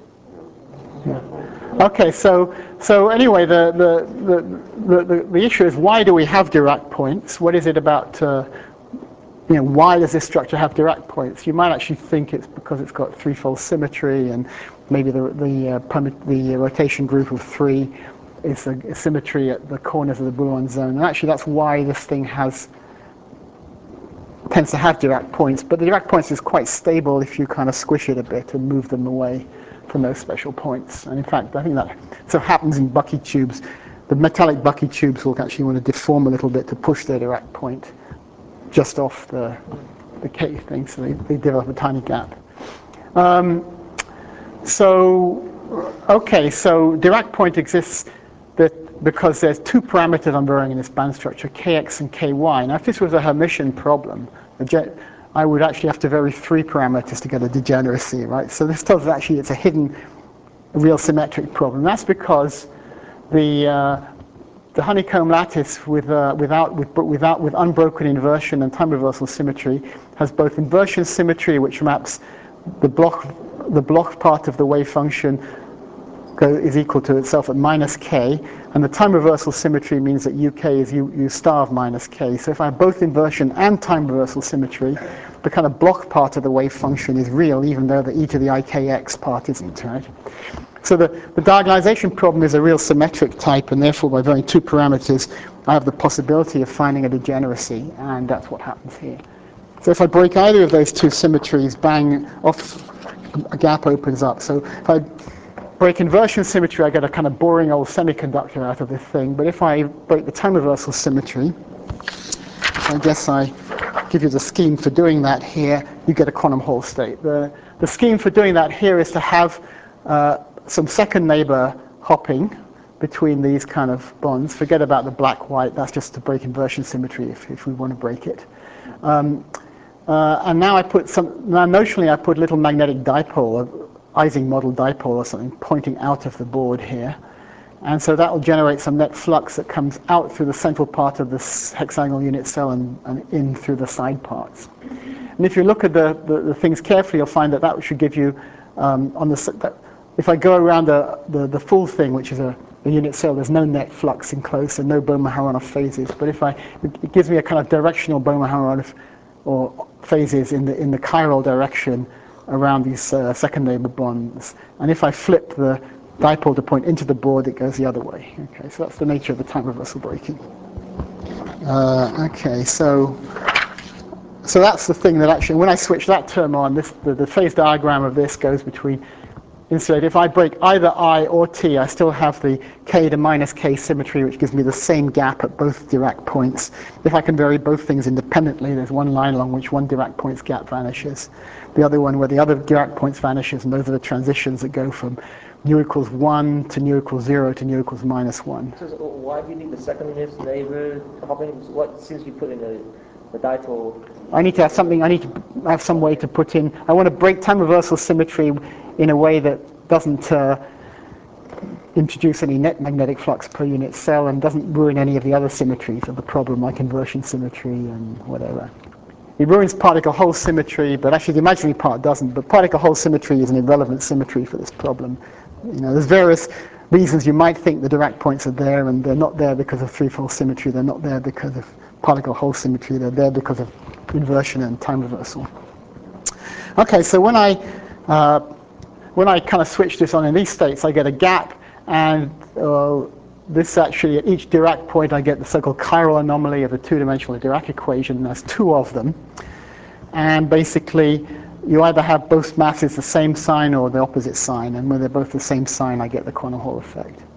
Yeah. Okay, so so anyway, the the, the the the issue is, why do we have Dirac points? What is it about? Uh, you know, why does this structure have Dirac points? You might actually think it's because it's got threefold symmetry, and maybe the the uh, permit, the rotation group of three is a, a symmetry at the corners of the Brouillon zone. And actually, that's why this thing has tends to have Dirac points. But the Dirac points is quite stable if you kind of squish it a bit and move them away from those special points. And in fact, I think that so happens in Bucky tubes. The metallic Bucky tubes will actually want to deform a little bit to push their Dirac point just off the, the K thing, so they, they develop a tiny gap. Um, so, okay, so Dirac point exists that because there's two parameters I'm varying in this band structure, Kx and Ky. Now, if this was a Hermitian problem, I would actually have to vary three parameters to get a degeneracy, right? So this tells us actually it's a hidden real symmetric problem. That's because the uh, the honeycomb lattice with, uh, without, with, without, with unbroken inversion and time reversal symmetry has both inversion symmetry, which maps the block, the block part of the wave function go, is equal to itself at minus k, and the time reversal symmetry means that uk is u, u star of minus k. So if I have both inversion and time reversal symmetry, the kind of block part of the wave function is real, even though the e to the ikx part isn't, right? So the, the diagonalization problem is a real symmetric type, and therefore by varying two parameters, I have the possibility of finding a degeneracy, and that's what happens here. So if I break either of those two symmetries, bang, off, a gap opens up. So if I break inversion symmetry, I get a kind of boring old semiconductor out of this thing. But if I break the time reversal symmetry, I guess I give you the scheme for doing that here, you get a quantum Hall state. The, the scheme for doing that here is to have uh, some second neighbor hopping between these kind of bonds. Forget about the black-white, that's just to break inversion symmetry if, if we want to break it. Um, uh, and now I put some, now notionally I put a little magnetic dipole, Ising model dipole or something, pointing out of the board here. And so that will generate some net flux that comes out through the central part of this hexagonal unit cell and, and in through the side parts. And if you look at the, the, the things carefully, you'll find that that should give you, um, on the, that, if I go around the, the, the full thing, which is a, a unit cell, there's no net flux enclosed and no Bohm-Maharonov phases. But if I, it gives me a kind of directional Bohm-Maharonov or phases in the in the chiral direction around these uh, second neighbor bonds. And if I flip the dipole to point into the board, it goes the other way. Okay, so that's the nature of the time reversal breaking. Uh, okay, so so that's the thing that actually, when I switch that term on, this the, the phase diagram of this goes between insulated. If I break either I or T, I still have the K to minus K symmetry, which gives me the same gap at both Dirac points. If I can vary both things independently, there's one line along which one Dirac point's gap vanishes, the other one where the other Dirac points vanishes, and those are the transitions that go from nu equals one to nu equals zero to nu equals minus one. So, so why do you need the second neighbor hopping? What, since you put in the, the dipole? I need to have something, I need to have some way to put in, I want to break time reversal symmetry in a way that doesn't uh, introduce any net magnetic flux per unit cell and doesn't ruin any of the other symmetries of the problem, like inversion symmetry and whatever. It ruins particle hole symmetry, but actually the imaginary part doesn't. But particle hole symmetry is an irrelevant symmetry for this problem. You know, there's various reasons you might think the Dirac points are there, and they're not there because of threefold symmetry. They're not there because of particle hole symmetry. They're there because of inversion and time reversal. Okay, so when I uh, when I kind of switch this on in these states, I get a gap, and uh, this actually, at each Dirac point, I get the so-called chiral anomaly of a two-dimensional Dirac equation. There's two of them. And basically, you either have both masses the same sign or the opposite sign. And when they're both the same sign, I get the quantum Hall effect.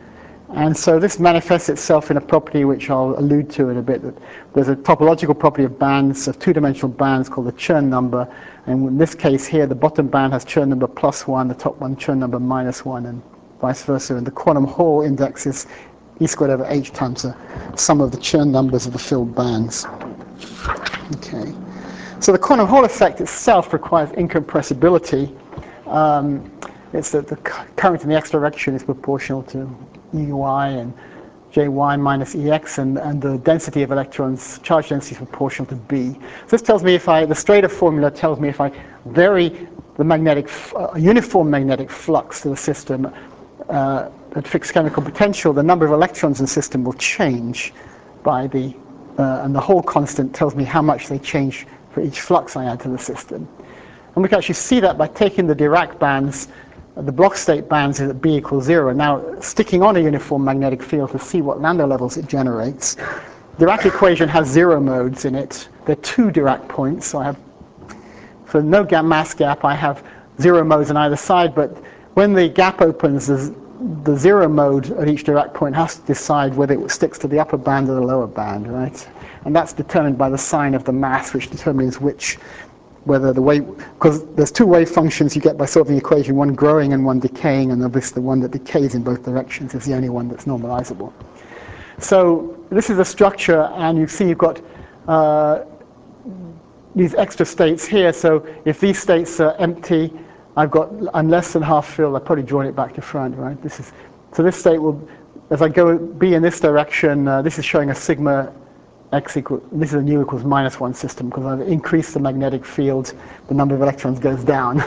And so this manifests itself in a property which I'll allude to in a bit. That there's a topological property of bands, of two-dimensional bands called the Chern number. And in this case here, the bottom band has Chern number plus one, the top one Chern number minus one, and vice versa. And the quantum Hall index is E squared over H times the sum of the Chern numbers of the filled bands. Okay. So the quantum Hall effect itself requires incompressibility. Um, it's that the current in the x direction is proportional to E Y and J Y minus E X, and, and the density of electrons, charge density is proportional to B. So this tells me if I, the Strader formula tells me if I vary the magnetic, uh, uniform magnetic flux to the system uh, at fixed chemical potential, the number of electrons in the system will change by the, uh, and the Hall constant tells me how much they change for each flux I add to the system. And we can actually see that by taking the Dirac bands, the Bloch state bands is at B equals zero. Now sticking on a uniform magnetic field to see what lambda levels it generates. The Dirac equation has zero modes in it. There are two Dirac points, so I have, for no gap mass gap, I have zero modes on either side, but when the gap opens, the, the zero mode at each Dirac point has to decide whether it sticks to the upper band or the lower band, right? And that's determined by the sign of the mass, which determines which, whether the wave, because there's two wave functions you get by solving the equation, one growing and one decaying, and obviously the one that decays in both directions is the only one that's normalizable. So this is a structure, and you see you've got uh, these extra states here. So if these states are empty, I've got, I'm less than half filled. I've probably drawn it back to front, right? This is, so this state will, as I go B in this direction, uh, this is showing a sigma x equal, this is a nu equals minus one system, because I've increased the magnetic field, the number of electrons goes down,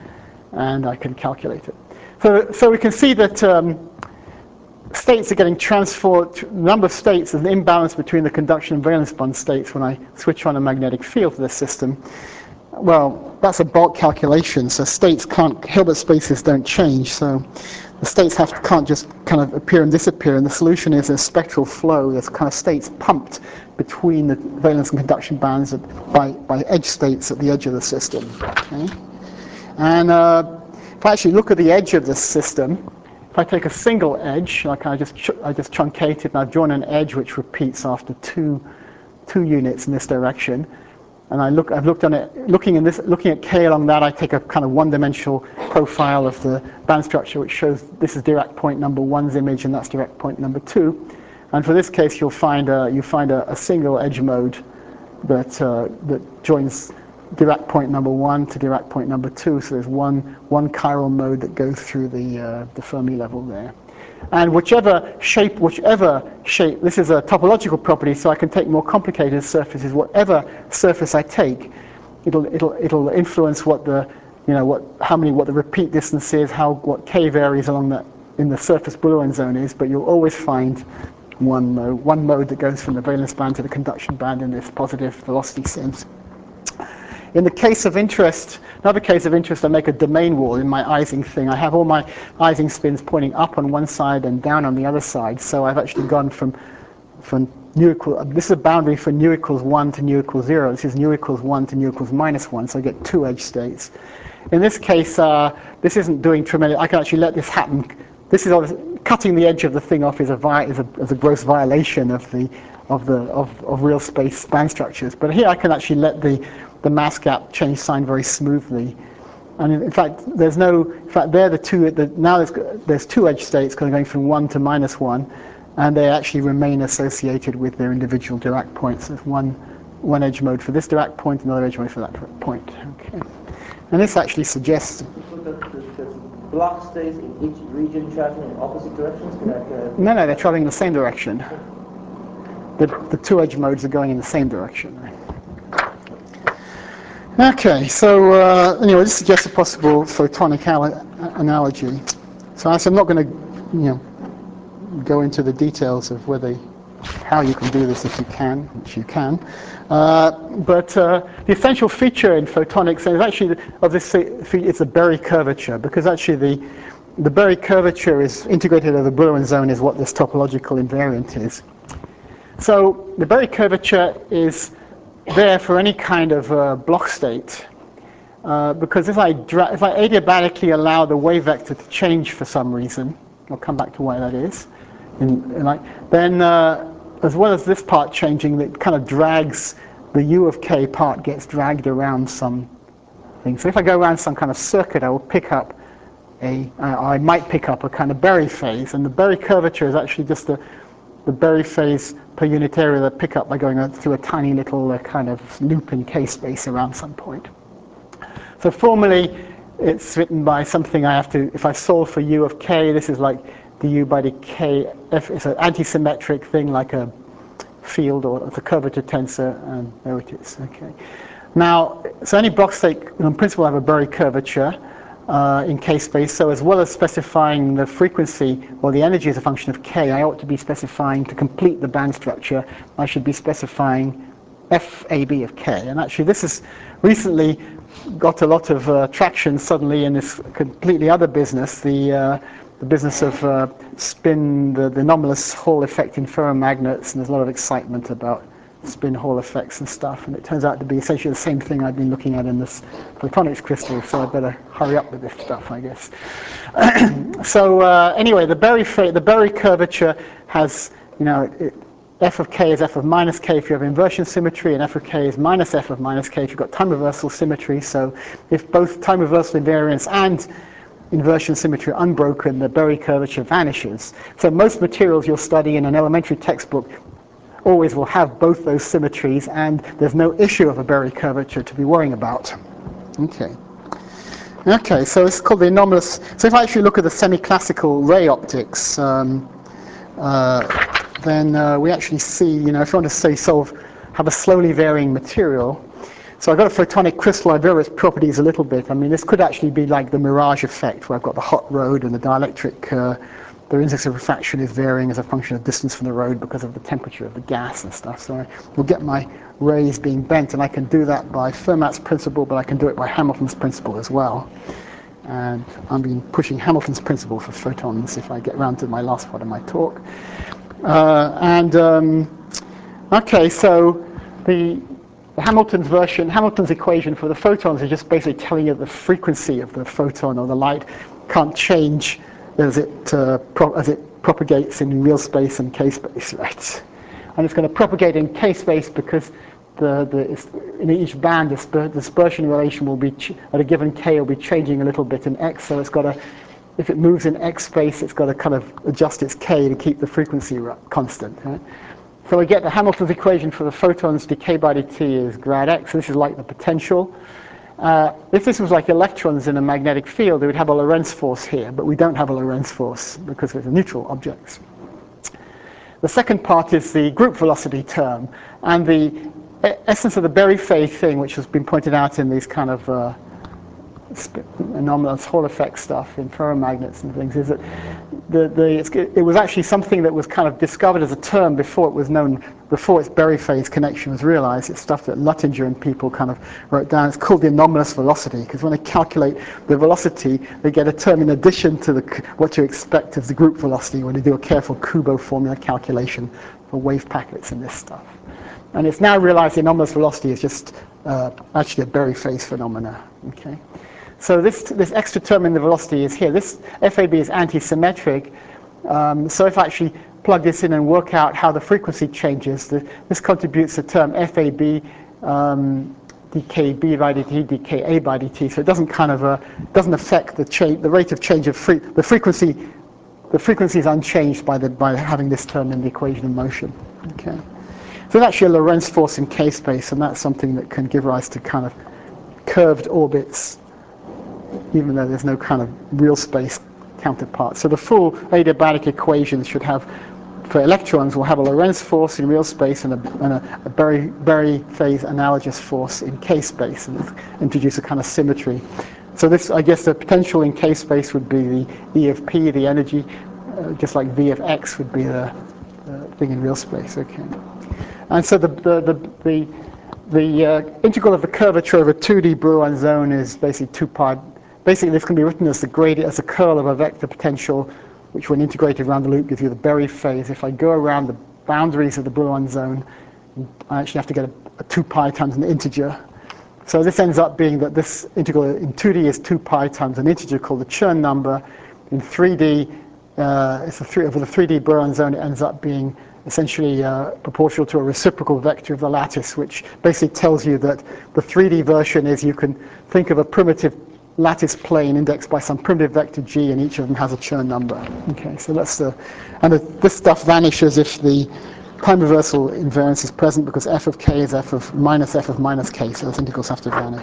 and I can calculate it. So, so we can see that um, states are getting transformed, the number of states is an imbalance between the conduction and valence bond states when I switch on a magnetic field to the system. Well, that's a bulk calculation, so states can't, Hilbert spaces don't change, so the states have to, can't just kind of appear and disappear, and the solution is a spectral flow. There's kind of states pumped between the valence and conduction bands at, by, by edge states at the edge of the system. Okay? And uh, if I actually look at the edge of this system, if I take a single edge, like I just ch I just truncate it, and I've drawn an edge which repeats after two two units in this direction, and I look, I've looked on it, looking in this, looking at K along that, I take a kind of one-dimensional profile of the band structure, which shows this is Dirac point number one's image, and that's Dirac point number two. And for this case, you'll find a, you find a, a single edge mode that uh, that joins Dirac point number one to Dirac point number two. So there's one one chiral mode that goes through the uh, the Fermi level there. And whichever shape, whichever shape, this is a topological property, so I can take more complicated surfaces. Whatever surface I take, it'll it'll it'll influence what the, you know, what how many what the repeat distance is, how what K varies along the in the surface Brillouin zone is. But you'll always find one mode, one mode that goes from the valence band to the conduction band in this positive velocity sense. In the case of interest, another case of interest, I make a domain wall in my Ising thing. I have all my Ising spins pointing up on one side and down on the other side. So I've actually gone from from nu equal, this is a boundary for nu equals one to nu equals zero. This is nu equals one to nu equals minus one, so I get two edge states. In this case, uh, this isn't doing tremendous. I can actually let this happen. This is obviously, cutting the edge of the thing off is a, vi is a, is a gross violation of the of the of, of real space band structures. But here I can actually let the the mass gap change sign very smoothly. And in fact, there's no, in fact, they're the two, the, now there's, there's two edge states kind of going from one to minus one, and they actually remain associated with their individual Dirac points. There's one, one edge mode for this Dirac point, another edge mode for that Dirac point. Okay. And this actually suggests... There's Bloch states in each region traveling in opposite directions? Like, uh, no, no, they're traveling in the same direction. The, the two edge modes are going in the same direction. Okay, so uh, anyway, this suggests a possible photonic analogy. So I'm not going to, you know, go into the details of whether, how you can do this if you can, which you can. Uh, but uh, the essential feature in photonics is actually of this, it's a Berry curvature, because actually the the Berry curvature is integrated over the Brillouin zone is what this topological invariant is. So the Berry curvature is there for any kind of uh, Bloch state, uh, because if I, dra if I adiabatically allow the wave vector to change for some reason, I'll come back to why that is, in, in like, then uh, as well as this part changing, it kind of drags, the U of k part gets dragged around some thing. So if I go around some kind of circuit, I will pick up a, uh, I might pick up a kind of Berry phase, and the Berry curvature is actually just the, the Berry phase per unit area that I pick up by going through a tiny little uh, kind of loop in k-space around some point. So formally, it's written by something I have to, if I solve for U of k, this is like du by dk, f, it's an anti-symmetric thing like a field or the curvature tensor, and there it is. Okay. Now, so any box state in principle have a Berry curvature uh, in k-space, so as well as specifying the frequency or the energy as a function of k, I ought to be specifying, to complete the band structure, I should be specifying F A B of k. And actually this has recently got a lot of uh, traction suddenly in this completely other business, the uh, the business of uh, spin, the, the anomalous Hall effect in ferromagnets, and there's a lot of excitement about spin Hall effects and stuff, and it turns out to be essentially the same thing I've been looking at in this photonics crystal, so I better hurry up with this stuff, I guess. So uh, anyway, the Berry the Berry curvature has, you know, it, it, f of k is f of minus k if you have inversion symmetry, and f of k is minus f of minus k if you've got time reversal symmetry. So if both time reversal invariance and inversion symmetry are unbroken, the Berry curvature vanishes. So most materials you'll study in an elementary textbook always will have both those symmetries, and there's no issue of a Berry curvature to be worrying about. Okay. Okay, so it's called the anomalous. So if I actually look at the semi-classical ray optics, um, uh, then uh, we actually see, you know, if you want to say sort of have a slowly varying material. So I've got a photonic crystal, I vary its properties a little bit. I mean, this could actually be like the mirage effect, where I've got the hot road and the dielectric, uh, the index of refraction is varying as a function of distance from the road because of the temperature of the gas and stuff. So I will get my rays being bent, and I can do that by Fermat's principle, but I can do it by Hamilton's principle as well. And I've been pushing Hamilton's principle for photons if I get around to my last part of my talk. Uh, and, um, okay, so the Hamilton's version, Hamilton's equation for the photons is just basically telling you the frequency of the photon or the light can't change as it uh, pro as it propagates in real space and k-space, right? And it's going to propagate in k-space because the, the in each band the dispersion relation will be ch at a given k will be changing a little bit in x. So it's got to, if it moves in x space, it's got to kind of adjust its k to keep the frequency constant, right? So we get the Hamilton's equation for the photons, dk by dt is grad x. So this is like the potential. Uh, if this was like electrons in a magnetic field, they would have a Lorentz force here, but we don't have a Lorentz force because it's neutral objects. The second part is the group velocity term, and the essence of the Berry phase thing, which has been pointed out in these kind of uh, anomalous Hall effect stuff in ferromagnets and things, is that the, the, it was actually something that was kind of discovered as a term before it was known, before its Berry phase connection was realized. It's stuff that Luttinger and people kind of wrote down. It's called the anomalous velocity, because when they calculate the velocity, they get a term in addition to the, what you expect as the group velocity when you do a careful Kubo formula calculation for wave packets and this stuff. And it's now realized the anomalous velocity is just uh, actually a Berry phase phenomena. Okay. So this, this extra term in the velocity is here. This F A B is anti-symmetric. Um, so if I actually plug this in and work out how the frequency changes, the, this contributes the term F A B um, dkb by dt, dka by dt. So it doesn't kind of uh, doesn't affect the change, the rate of change of free, the frequency. The frequency is unchanged by the by having this term in the equation of motion. Okay. So that's actually a Lorentz force in k-space, and that's something that can give rise to kind of curved orbits, even though there's no kind of real space counterpart. So the full adiabatic equations should have, for electrons, will have a Lorentz force in real space and a, and a, a Berry, Berry phase analogous force in k-space, and introduce a kind of symmetry. So this, I guess, the potential in k-space would be the E of p, the energy, uh, just like V of x would be the, the thing in real space. Okay. And so the the the, the The uh, integral of the curvature of a two D Brouwer zone is basically two pi. Basically, this can be written as the gradient, as a curl of a vector potential, which when integrated around the loop gives you the Berry phase. If I go around the boundaries of the Brouwer zone, I actually have to get a, a two pi times an integer. So this ends up being that this integral in two D is two pi times an integer called the Chern number. In three D, uh, it's a three, over the three D Brillouin zone, it ends up being essentially uh, proportional to a reciprocal vector of the lattice, which basically tells you that the three D version is you can think of a primitive lattice plane indexed by some primitive vector g, and each of them has a Chern number. Okay, so that's the, and the, this stuff vanishes if the time reversal invariance is present, because f of k is f of minus f of minus k, so those integrals have to vanish.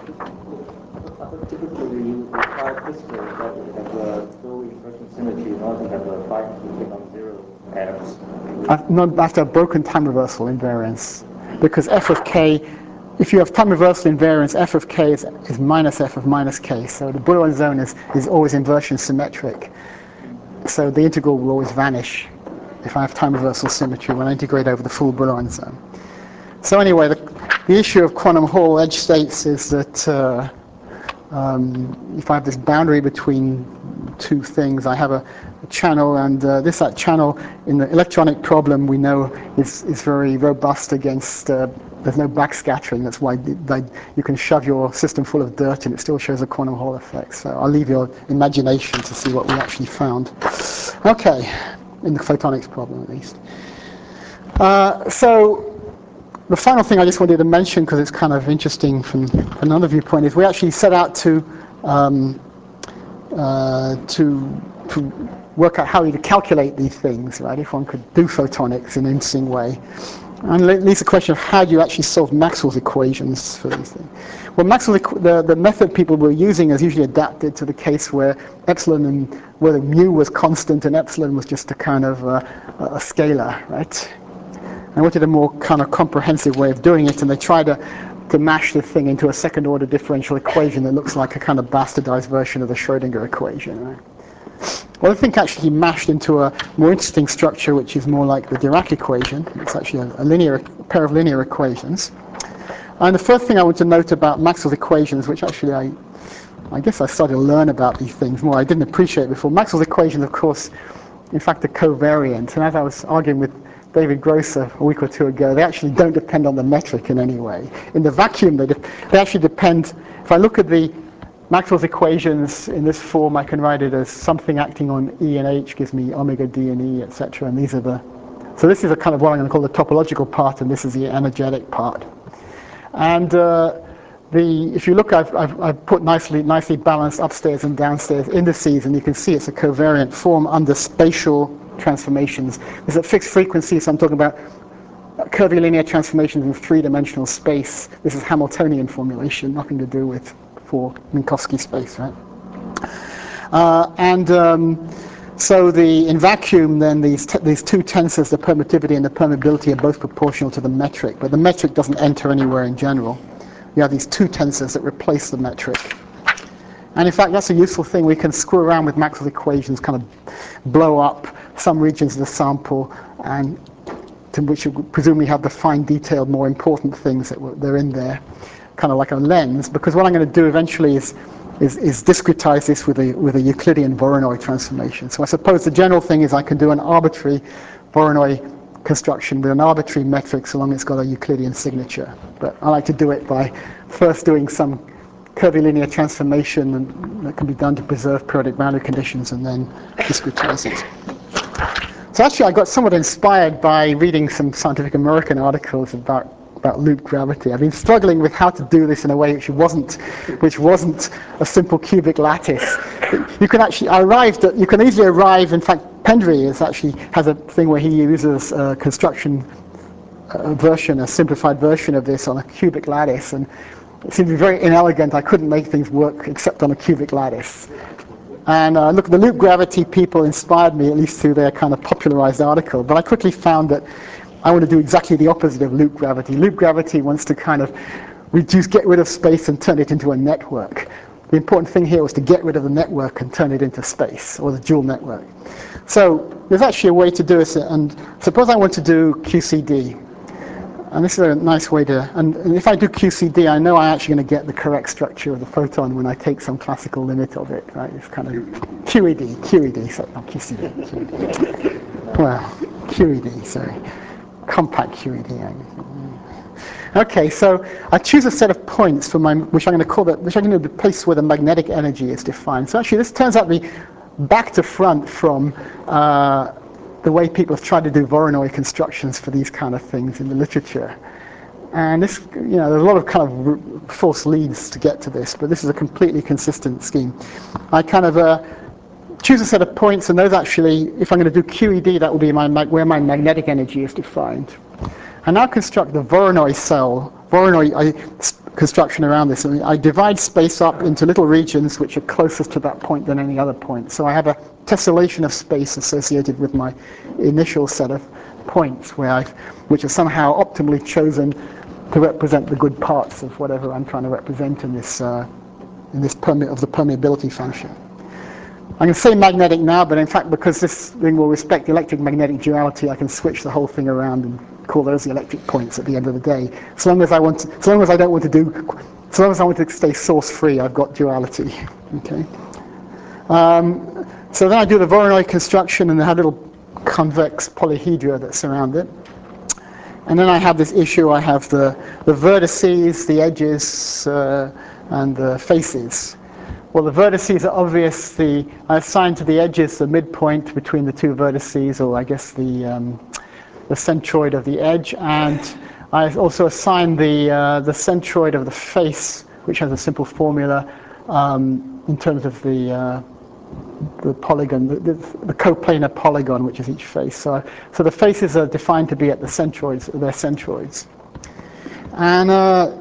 Typically, you apply crystals that would have a low inversion symmetry in order to have a five to non-zero errors. I've, not, I have to have broken time reversal invariance, because f of k, if you have time reversal invariance, f of k is, is minus f of minus k, so the Brillouin zone is, is always inversion symmetric. So the integral will always vanish if I have time reversal symmetry when I integrate over the full Brillouin zone. So anyway, the, the issue of quantum Hall edge states is that uh, um, if I have this boundary between two things, I have a, a channel, and uh, this that channel in the electronic problem we know is, is very robust against, uh, there's no backscattering, that's why they, you can shove your system full of dirt and it still shows a quantum Hall effect. So I'll leave your imagination to see what we actually found. Okay, in the photonics problem at least. Uh, so the final thing I just wanted to mention, because it's kind of interesting from another viewpoint, is we actually set out to um, uh, to to work out how you calculate these things, right? If one could do photonics in an interesting way, and it leads the question of how do you actually solve Maxwell's equations for these things. Well, Maxwell's equ the the method people were using is usually adapted to the case where epsilon and where mu was constant and epsilon was just a kind of uh, a scalar, right? I wanted a more kind of comprehensive way of doing it, and they tried to, to mash the thing into a second order differential equation that looks like a kind of bastardized version of the Schrodinger equation. Right? Well, I think actually he mashed into a more interesting structure, which is more like the Dirac equation. It's actually a, a linear a pair of linear equations. And the first thing I want to note about Maxwell's equations, which actually I, I guess I started to learn about these things more, I didn't appreciate before. Maxwell's equations, of course, in fact, are covariant. And as I was arguing with David Grosser a week or two ago, they actually don't depend on the metric in any way. In the vacuum, they, they actually depend. If I look at the Maxwell's equations in this form, I can write it as something acting on E and H gives me omega D and E, et cetera. And these are the, so this is a kind of what I'm going to call the topological part, and this is the energetic part. And uh, the, if you look, I've, I've, I've put nicely, nicely balanced upstairs and downstairs indices, and you can see it's a covariant form under spatial transformations. There's a fixed frequency, so I'm talking about curvilinear transformations in three-dimensional space. This is Hamiltonian formulation, nothing to do with for Minkowski space, right? Uh, and um, so the in vacuum, then these t these two tensors, the permittivity and the permeability, are both proportional to the metric, but the metric doesn't enter anywhere in general. You have these two tensors that replace the metric. And in fact, that's a useful thing. We can screw around with Maxwell's equations, kind of blow up some regions of the sample, and to which you presumably have the fine detailed, more important things that were, they're in there, kind of like a lens. Because what I'm going to do eventually is, is, is discretize this with a, with a Euclidean Voronoi transformation. So I suppose the general thing is I can do an arbitrary Voronoi construction with an arbitrary metric so long as it's got a Euclidean signature. But I like to do it by first doing some curvilinear transformation and that can be done to preserve periodic boundary conditions and then discretize it. So actually I got somewhat inspired by reading some Scientific American articles about about loop gravity. I've been struggling with how to do this in a way which wasn't which wasn't a simple cubic lattice. You can actually I arrived at you can easily arrive, in fact Pendry is actually has a thing where he uses a construction a version, a simplified version of this on a cubic lattice, and it seemed to be very inelegant. I couldn't make things work except on a cubic lattice. And uh, look, the loop gravity people inspired me, at least through their kind of popularized article, but I quickly found that I want to do exactly the opposite of loop gravity. Loop gravity wants to kind of reduce, get rid of space and turn it into a network. The important thing here was to get rid of the network and turn it into space, or the dual network. So there's actually a way to do it, and suppose I want to do Q C D. And this is a nice way to, and, and if I do Q C D, I know I'm actually going to get the correct structure of the photon when I take some classical limit of it, right? It's kind of Q E D, Q E D, sorry, not Q C D. Q E D. Well, Q E D, sorry. Compact Q E D. Okay, so I choose a set of points for my, which I'm going to call that, which I'm going to be the place where the magnetic energy is defined. So actually this turns out to be back to front from uh, the way people have tried to do Voronoi constructions for these kind of things in the literature. And this, you know, there's a lot of kind of false leads to get to this, but this is a completely consistent scheme. I kind of uh, choose a set of points, and those actually, if I'm going to do Q E D, that will be my where my magnetic energy is defined. I now construct the Voronoi cell, Voronoi I, construction around this. And I divide space up into little regions which are closest to that point than any other point. So I have a tessellation of space associated with my initial set of points, where I've, which are somehow optimally chosen to represent the good parts of whatever I'm trying to represent in this uh, in this perme of the permeability function. I can say magnetic now, but in fact, because this thing will respect electric magnetic duality, I can switch the whole thing around and call those the electric points at the end of the day. As long as I want, to, as long as I don't want to do, as long as I want to stay source free, I've got duality. Okay. Um, so then I do the Voronoi construction, and I have a little convex polyhedra that surround it. And then I have this issue. I have the the vertices, the edges, uh, and the faces. Well, the vertices are obvious. The, I assign to the edges the midpoint between the two vertices, or I guess the, um, the centroid of the edge. And I also assign the, uh, the centroid of the face, which has a simple formula um, in terms of the, uh, the polygon, the, the, the coplanar polygon, which is each face. So, so the faces are defined to be at the centroids, they're centroids. And uh,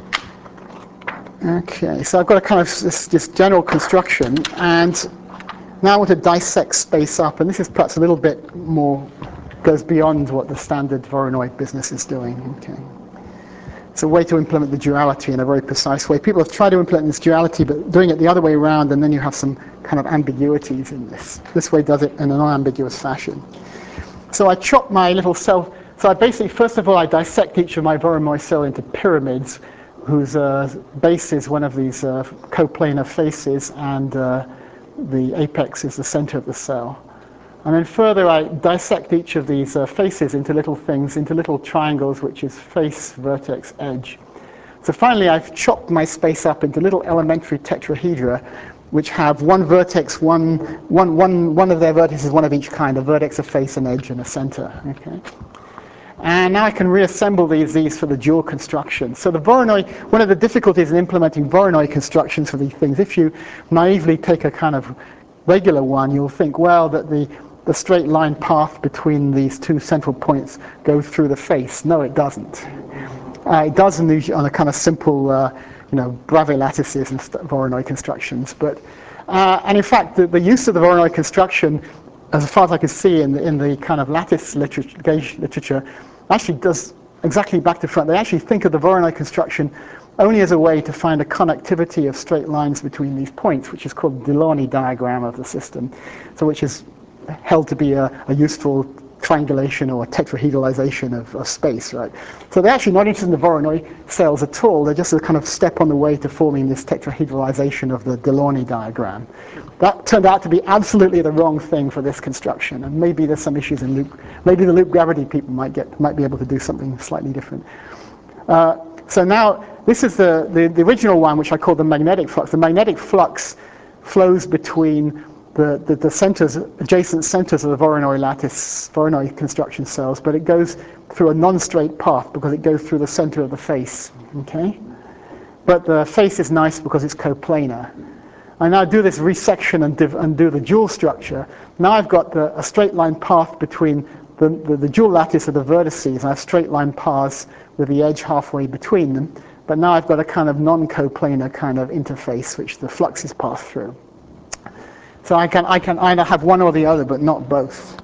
okay, so I've got a kind of this, this general construction, and now I want to dissect space up, and this is perhaps a little bit more, goes beyond what the standard Voronoi business is doing. Okay, it's a way to implement the duality in a very precise way. People have tried to implement this duality, but doing it the other way around, and then you have some kind of ambiguities in this. This way does it in a non-ambiguous fashion. So I chop my little cell, so I basically, first of all, I dissect each of my Voronoi cell into pyramids, whose uh, base is one of these uh, coplanar faces, and uh, the apex is the center of the cell. And then further, I dissect each of these uh, faces into little things, into little triangles, which is face, vertex, edge. So finally, I've chopped my space up into little elementary tetrahedra, which have one vertex, one, one, one, one of their vertices, one of each kind, a vertex, a face, an edge, and a center. Okay. And now I can reassemble these, these for the dual construction. So the Voronoi, one of the difficulties in implementing Voronoi constructions for these things, if you naively take a kind of regular one, you'll think, well, that the, the straight line path between these two central points goes through the face. No, it doesn't. Uh, it does on, the, on a kind of simple, uh, you know, Bravais lattices and Voronoi constructions. But, uh, and in fact, the, the use of the Voronoi construction, as far as I can see in the, in the kind of lattice literature, gauge literature, actually does exactly back to front. They actually think of the Voronoi construction only as a way to find a connectivity of straight lines between these points, which is called the Delaunay diagram of the system, so which is held to be a, a useful triangulation or tetrahedralization of, of space, right? So they're actually not interested in the Voronoi cells at all. They're just a kind of step on the way to forming this tetrahedralization of the Delaunay diagram. That turned out to be absolutely the wrong thing for this construction, and maybe there's some issues in loop. Maybe the loop gravity people might get might be able to do something slightly different. Uh, so now this is the, the the original one, which I call the magnetic flux. The magnetic flux flows between the, the, the centers, adjacent centers of the Voronoi lattice, Voronoi construction cells, but it goes through a non-straight path because it goes through the center of the face, okay? But the face is nice because it's coplanar. I now do this resection and, div and do the dual structure. Now I've got the, a straight line path between the, the, the dual lattice of the vertices, and I have straight line paths with the edge halfway between them. But now I've got a kind of non-coplanar kind of interface which the fluxes pass through. So I can, I can either have one or the other, but not both.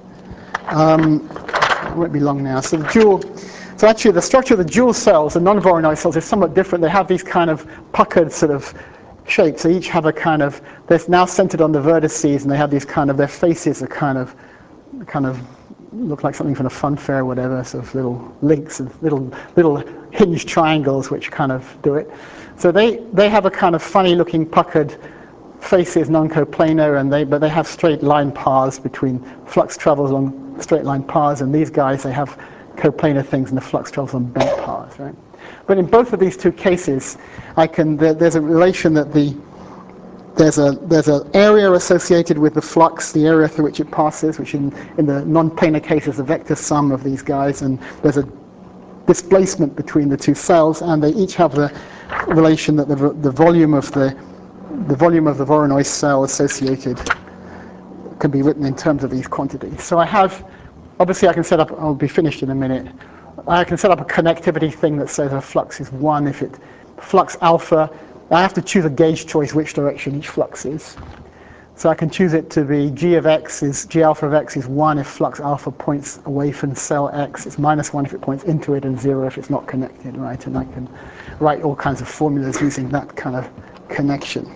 Um, it won't be long now. So the dual, so actually the structure of the dual cells, the non-Voronoi cells, is somewhat different. They have these kind of puckered sort of shapes. They each have a kind of, they're now centered on the vertices, and they have these kind of, their faces are kind of, kind of look like something from a fun fair or whatever, sort of little links and little, little hinged triangles which kind of do it. So they, they have a kind of funny looking puckered faces, non-coplanar, and they, but they have straight line paths between flux travels on straight line paths, and these guys, they have coplanar things and the flux travels on bent paths, right? But in both of these two cases, I can, there, there's a relation that the there's a there's an area associated with the flux, the area through which it passes, which in, in the non-planar case is the vector sum of these guys, and there's a displacement between the two cells, and they each have the relation that the, the volume of the the volume of the Voronoi cell associated can be written in terms of these quantities. So I have, obviously I can set up, I'll be finished in a minute, I can set up a connectivity thing that says a flux is one if it, flux alpha, I have to choose a gauge choice which direction each flux is. So I can choose it to be g of x is, g alpha of x is one if flux alpha points away from cell x, it's minus one if it points into it, and zero if it's not connected, right? And I can write all kinds of formulas using that kind of connection.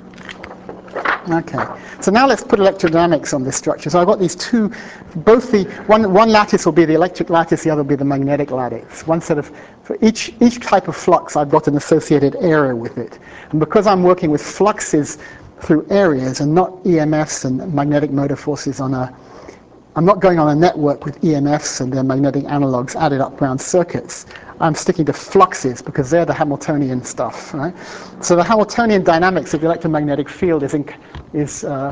Okay, so now let's put electrodynamics on this structure. So I've got these two, both the, one, one lattice will be the electric lattice, the other will be the magnetic lattice. One set of, for each, each type of flux I've got an associated area with it. And because I'm working with fluxes through areas and not E M Fs and magnetic motor forces on a, I'm not going on a network with E M Fs and their magnetic analogues added up around circuits. I'm sticking to fluxes because they're the Hamiltonian stuff, right? So the Hamiltonian dynamics of the electromagnetic field is, in, is, uh,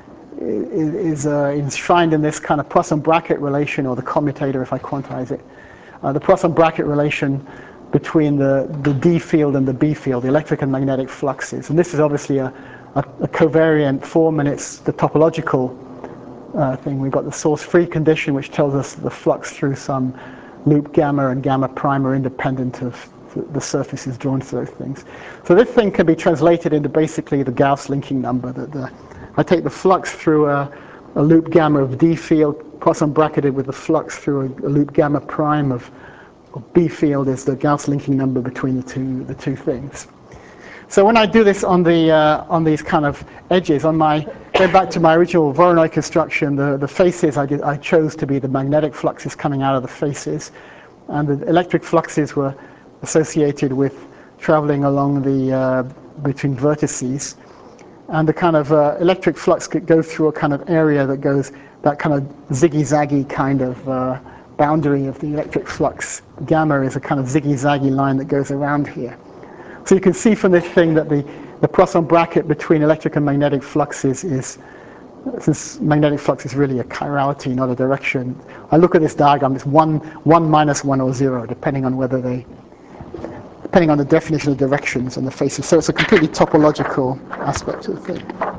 is uh, enshrined in this kind of Poisson bracket relation, or the commutator if I quantize it. Uh, the Poisson bracket relation between the, the D field and the B field, the electric and magnetic fluxes. And this is obviously a, a, a covariant form, and it's the topological uh, thing. We've got the source-free condition, which tells us the flux through some loop gamma and gamma prime are independent of the surfaces drawn to those things. So this thing can be translated into basically the Gauss linking number. That the, I take the flux through a, a loop gamma of D field, Poisson bracketed with the flux through a, a loop gamma prime of, of B field is the Gauss linking number between the two the two things. So when I do this on the uh, on these kind of edges, on my going back to my original Voronoi construction, the the faces I did I chose to be the magnetic fluxes coming out of the faces, and the electric fluxes were associated with traveling along the uh, between vertices, and the kind of uh, electric flux could go through a kind of area that goes that kind of ziggy-zaggy kind of uh, boundary of the electric flux. Gamma is a kind of ziggy-zaggy line that goes around here. So you can see from this thing that the, the Poisson bracket between electric and magnetic fluxes is, since magnetic flux is really a chirality, not a direction. I look at this diagram, it's one, one minus one or zero, depending on whether they, depending on the definition of directions on the faces. So it's a completely topological aspect of the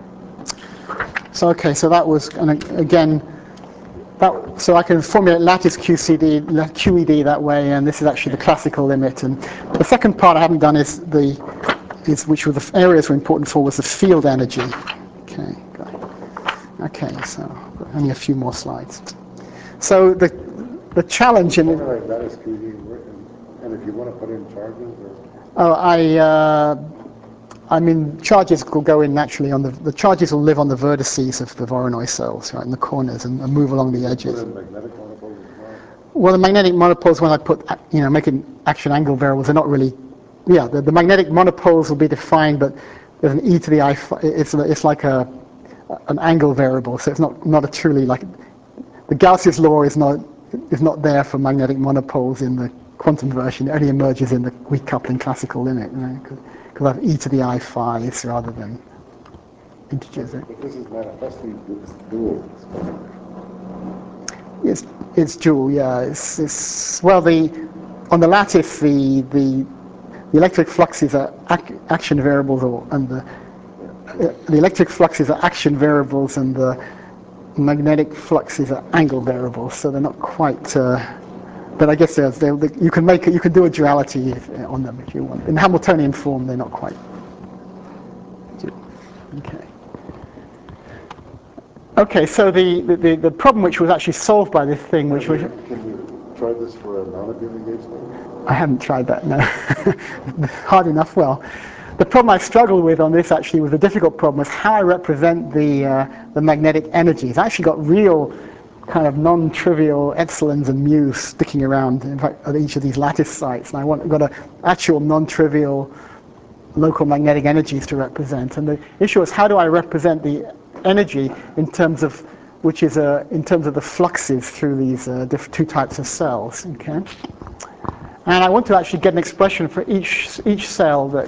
thing. So okay, so that was, and again, that, so I can formulate lattice Q C D, Q E D that way, and this is actually the classical limit. And the second part I haven't done is the, is which were the areas were important for, was the field energy. Okay, great. Okay, so only a few more slides. So the the challenge in Formulate lattice Q E D, and if you want to put in charges, or oh, I. Uh, I mean, charges will go in naturally on the, the charges will live on the vertices of the Voronoi cells, right, in the corners, and, and move along the edges. put in magnetic monopoles as well? Well, the magnetic monopoles, when I put, you know, making action angle variables, they're not really, yeah, the, the magnetic monopoles will be defined, but there's an e to the I, it's, it's like a, an angle variable, so it's not, not a truly, like, the Gauss's law is not, is not there for magnetic monopoles in the quantum version. It only emerges in the weak coupling classical limit, right? Because I have e to the I phi's rather than integers. But this is manifestly dual. It's, it's dual, yeah. It's, it's, well, the, on the lattice, the, the, the electric fluxes are ac action variables, or, and the, uh, the electric fluxes are action variables, and the magnetic fluxes are angle variables, so they're not quite, uh, but I guess they're, they're, you can make it, you can do a duality if, on them if you want. In Hamiltonian form, they're not quite. Okay. Okay, so the, the, the problem which was actually solved by this thing, which was... Can you try this for a non-abelian gauge layer? I haven't tried that, no. Hard enough, well. The problem I struggled with on this actually was a difficult problem, was how I represent the, uh, the magnetic energies. I actually got real kind of non-trivial epsilons and mu's sticking around, in fact, at each of these lattice sites, and I want got a actual non-trivial local magnetic energies to represent. And the issue is, how do I represent the energy in terms of, which is uh, in terms of the fluxes through these uh, different two types of cells? Okay, and I want to actually get an expression for each each cell that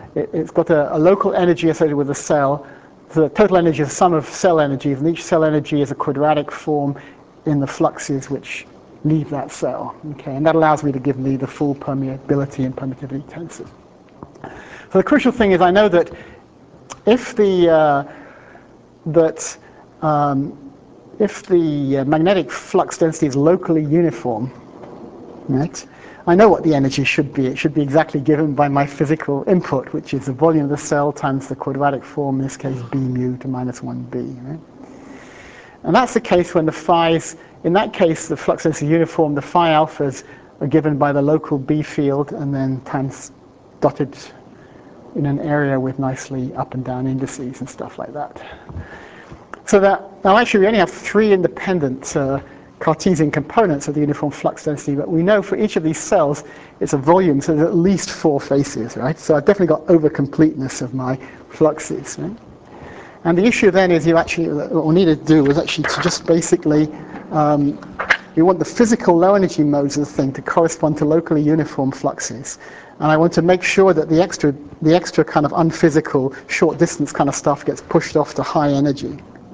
it, it's got a, a local energy associated with the cell. So the total energy is the sum of cell energies, and each cell energy is a quadratic form in the fluxes which leave that cell. Okay, and that allows me to give me the full permeability and permittivity tensor. So the crucial thing is I know that if the uh, that um, if the magnetic flux density is locally uniform, right, I know what the energy should be. It should be exactly given by my physical input, which is the volume of the cell times the quadratic form, in this case b mu to minus one b. Right? And that's the case when the phi's, in that case, the flux density is uniform. The phi alphas are given by the local B field and then times dotted in an area with nicely up and down indices and stuff like that. So that, now actually we only have three independent uh, Cartesian components of the uniform flux density, but we know for each of these cells it's a volume, so there's at least four faces, right? So I've definitely got over-completeness of my fluxes, right? And the issue then is you actually, what we need to do is actually to just basically, um, we want the physical low energy modes of the thing to correspond to locally uniform fluxes. And I want to make sure that the extra, the extra kind of unphysical, short distance kind of stuff gets pushed off to high energy.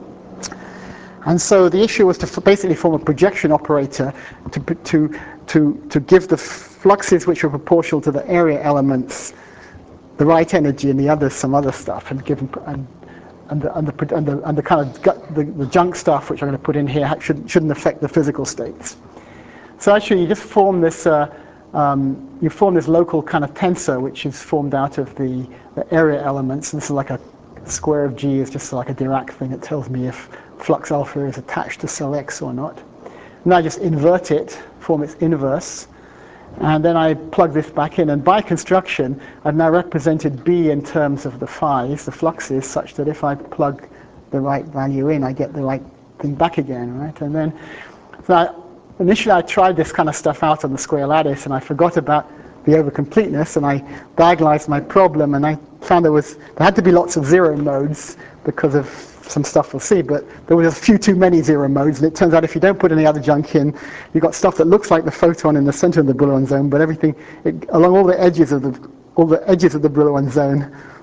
And so the issue was to f basically form a projection operator to, to, to, to give the fluxes which are proportional to the area elements the right energy and the others some other stuff, and give them, and, and, the, and, the, and, the, and the kind of gut, the, the junk stuff which I'm going to put in here shouldn't, shouldn't affect the physical states. So actually you just form this, uh, um, you form this local kind of tensor which is formed out of the, the area elements. And this is like a square of G is just like a Dirac thing. It tells me if flux alpha is attached to cell X or not. Now I just invert it, form its inverse, and then I plug this back in. And by construction, I've now represented B in terms of the phi's, the fluxes, such that if I plug the right value in, I get the right thing back again, right? And then, so I, initially I tried this kind of stuff out on the square lattice, and I forgot about the overcompleteness, and I diagonalized my problem, and I found there was, there had to be lots of zero modes because of some stuff we'll see, but there was a few too many zero modes, and it turns out if you don't put any other junk in, you've got stuff that looks like the photon in the center of the Brillouin zone, but everything, it, along all the edges of the, all the edges of the Brillouin zone,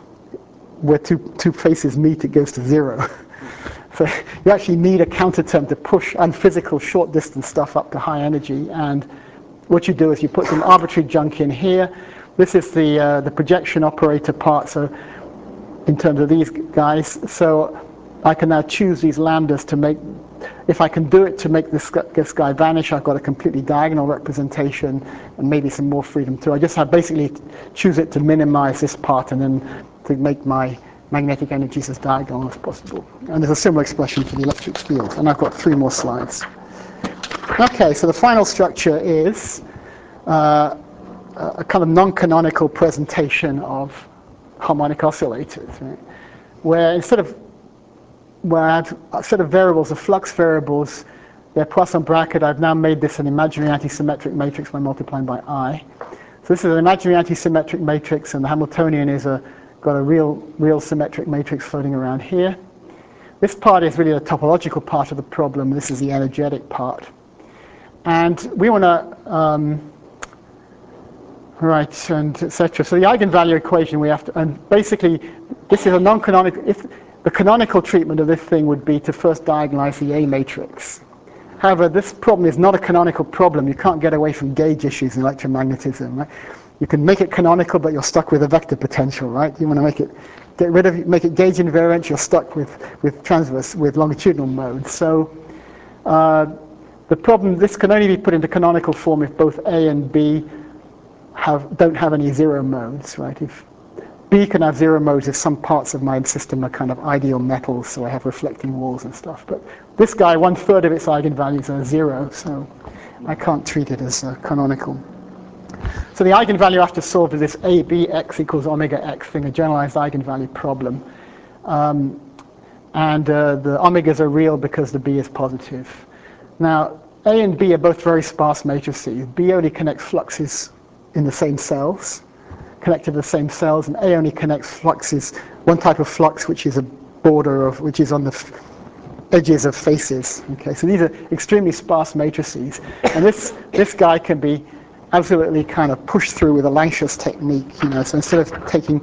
where two, two faces meet, it goes to zero. So you actually need a counter term to push unphysical short distance stuff up to high energy, and what you do is you put some arbitrary junk in here. This is the, uh, the projection operator part, so in terms of these guys. So I can now choose these lambdas to make, if I can do it to make this, this guy vanish, I've got a completely diagonal representation and maybe some more freedom too. I just have basically choose it to minimize this part and then to make my magnetic energies as diagonal as possible. And there's a similar expression for the electric field. And I've got three more slides. Okay, so the final structure is uh, a kind of non-canonical presentation of harmonic oscillators, right? Where instead of where I have a set of variables, the flux variables, they're Poisson bracket, I've now made this an imaginary antisymmetric matrix by multiplying by I. So this is an imaginary antisymmetric matrix, and the Hamiltonian is a, got a real, real symmetric matrix floating around here. This part is really the topological part of the problem. This is the energetic part. And we want to, um, right, and et cetera. So the eigenvalue equation we have to, and basically this is a non-canonical, if the canonical treatment of this thing would be to first diagonalize the A matrix. However, this problem is not a canonical problem. You can't get away from gauge issues in electromagnetism, right? You can make it canonical, but you're stuck with a vector potential, right? You want to make it, get rid of, make it gauge invariant, you're stuck with, with transverse, with longitudinal modes. So uh, the problem, this can only be put into canonical form if both A and B have, don't have any zero modes, right? If B can have zero modes if some parts of my system are kind of ideal metals, so I have reflecting walls and stuff. But this guy, one third of its eigenvalues are zero, so I can't treat it as uh, canonical. So the eigenvalue I have to solve is this A B x equals omega x thing, a generalized eigenvalue problem. Um, and uh, the omegas are real because the B is positive. Now, A and B are both very sparse matrices. B only connects fluxes in the same cells, connected to the same cells, and A only connects fluxes, one type of flux which is a border of, which is on the f edges of faces. Okay, so these are extremely sparse matrices, and this this guy can be absolutely kind of pushed through with a Langschuss technique. You know, so instead of taking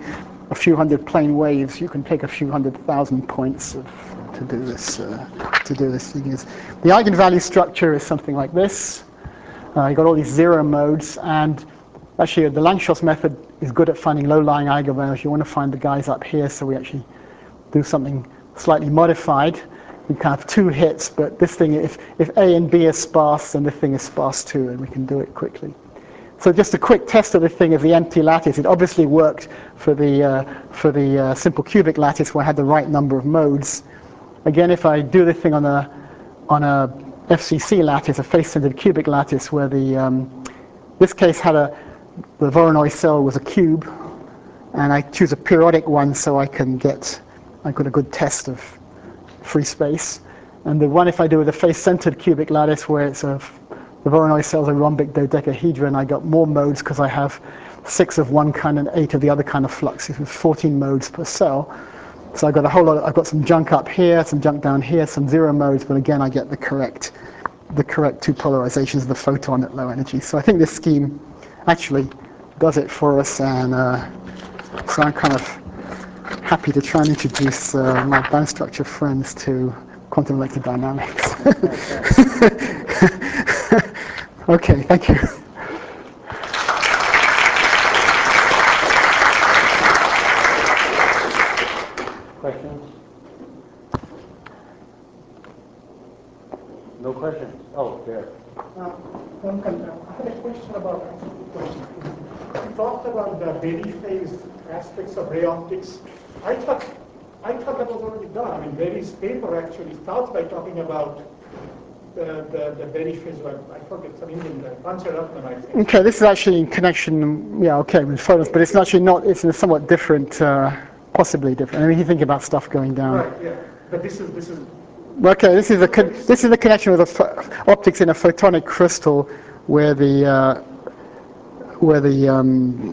a few hundred plane waves, you can take a few hundred thousand points of, to do this. Uh, to do this thing is the eigenvalue structure is something like this. Uh, you got all these zero modes, and actually the Langshos method is good at finding low-lying eigenvalues. You want to find the guys up here, so we actually do something slightly modified. We can have two hits, but this thing, if if A and B are sparse, then this thing is sparse too, and we can do it quickly. So just a quick test of the thing is the empty lattice. It obviously worked for the uh, for the uh, simple cubic lattice where I had the right number of modes. Again, if I do this thing on a on a F C C lattice, a face-centered cubic lattice, where the um, this case had a the Voronoi cell was a cube, and I choose a periodic one so I can get I got a good test of free space. And the one if I do with a face-centered cubic lattice where it's a the Voronoi cell's a rhombic dodecahedron, I got more modes because I have six of one kind and eight of the other kind of fluxes with fourteen modes per cell. So I've got a whole lot of, I've got some junk up here, some junk down here, some zero modes, but again I get the correct the correct two polarizations of the photon at low energy. So I think this scheme actually does it for us, and uh, so I'm kind of happy to try and introduce uh, my band structure friends to quantum electrodynamics. Okay, thank you. Questions? No questions? Oh, there. Uh, Duncan, uh, I had a question about, question. You talked about the Berry phase aspects of ray optics. I thought, I thought that was already done. I mean, Berry's paper actually starts by talking about the, the, the Berry phase. Well, I forget some Indian guy, Pancharatnam, I think. Okay, this is actually in connection, yeah, okay, with photons, but it's actually not, it's a somewhat different, uh, possibly different. I mean, you think about stuff going down. Right, yeah. But this is, this is, Okay, this is the con this is the connection with the ph optics in a photonic crystal, where the uh, where the um,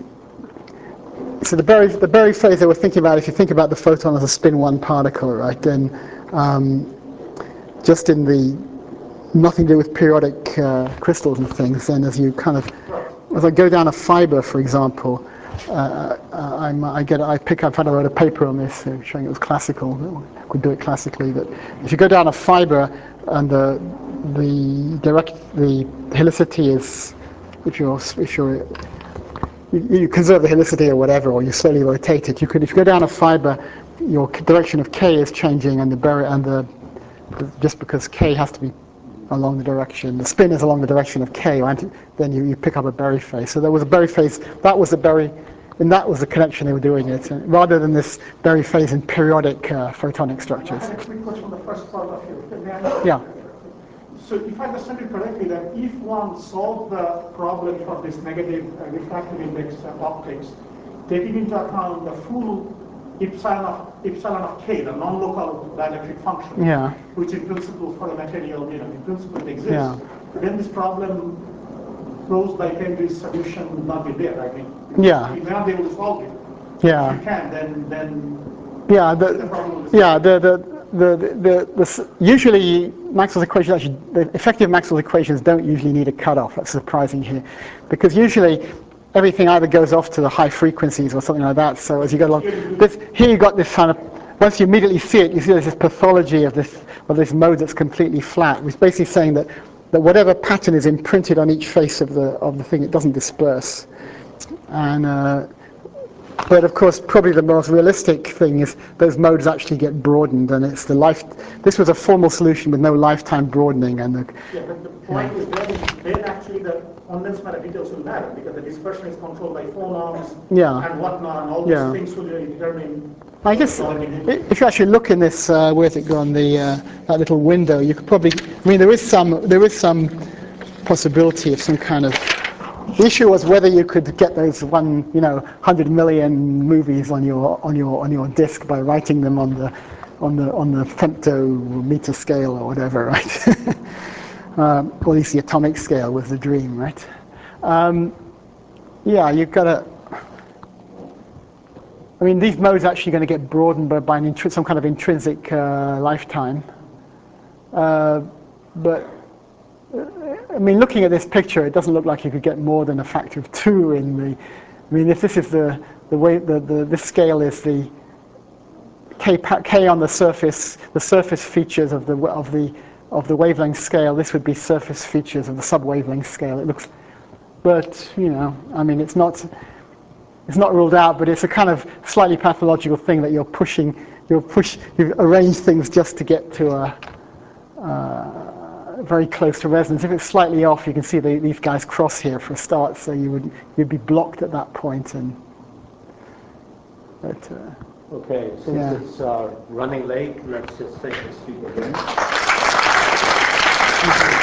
so the Berry the Berry phase that we're thinking about. If you think about the photon as a spin one particle, right? Then um, just in the nothing to do with periodic uh, crystals and things. Then as you kind of as I go down a fiber, for example. Uh, uh, I'm, I get I pick up. I wrote a paper on this uh, showing it was classical. I could do it classically, but if you go down a fiber and the the direct the helicity is if you're if you're you, you conserve the helicity or whatever, or you slowly rotate it. You could if you go down a fiber, your direction of k is changing, and the bar and the just because k has to be along the direction, the spin is along the direction of k, right? Then you, you pick up a Berry phase. So there was a Berry phase, that was a Berry, and that was the connection they were doing it, and rather than this Berry phase in periodic uh, photonic structures. I had a quick question on the first part of your. Yeah. So if I understand it correctly, that if one solved the problem for this negative uh, refractive index uh, optics, taking into account the full epsilon of, epsilon of k, the non-local dielectric function, Yeah. which in principle for the material, you know, in principle it exists, Yeah. then this problem closed by Henry's solution would not be there. I mean, Yeah. you may not be able to solve it. Yeah. If you can, then then Yeah. the The, problem is yeah. The the. The, the, the, the, usually Maxwell's equations, actually, the effective Maxwell's equations don't usually need a cutoff. That's surprising here, because usually everything either goes off to the high frequencies or something like that. So as you go along, this, here you got this kind of, once you immediately see it, you see there's this pathology of this of this mode that's completely flat, which is basically saying that that whatever pattern is imprinted on each face of the of the thing, it doesn't disperse. And uh, but of course, probably the most realistic thing is those modes actually get broadened, and it's the life. This was a formal solution with no lifetime broadening, and the. Yeah, but the point yeah. is then, then actually the condensed matter details will matter because the dispersion is controlled by phonons yeah. and whatnot, and all these yeah. things will really determine. I guess if you actually look in this, uh, where's it gone? The uh, that little window. You could probably. I mean, there is some. There is some possibility of some kind of. The issue was whether you could get those one, you know, hundred million movies on your on your on your disk by writing them on the on the on the femtometer scale or whatever, right? um, or at least the atomic scale was the dream, right? Um, yeah, you've got to. I mean, these modes are actually going to get broadened by, by an intri some kind of intrinsic uh, lifetime, uh, but. I mean, looking at this picture, it doesn't look like you could get more than a factor of two in the I mean, if this is the the way the, the this scale is the k, k on the surface, the surface features of the of the of the wavelength scale. This would be surface features of the sub-wavelength scale. It looks, but you know, I mean, it's not it's not ruled out, but it's a kind of slightly pathological thing that you're pushing. You're push. You've arranged things just to get to a. Uh, very close to resonance. If it's slightly off, you can see they, these guys cross here for a start, so you would you'd be blocked at that point. And but uh, okay, since yeah. it's uh, running late, let's just take the speaker again.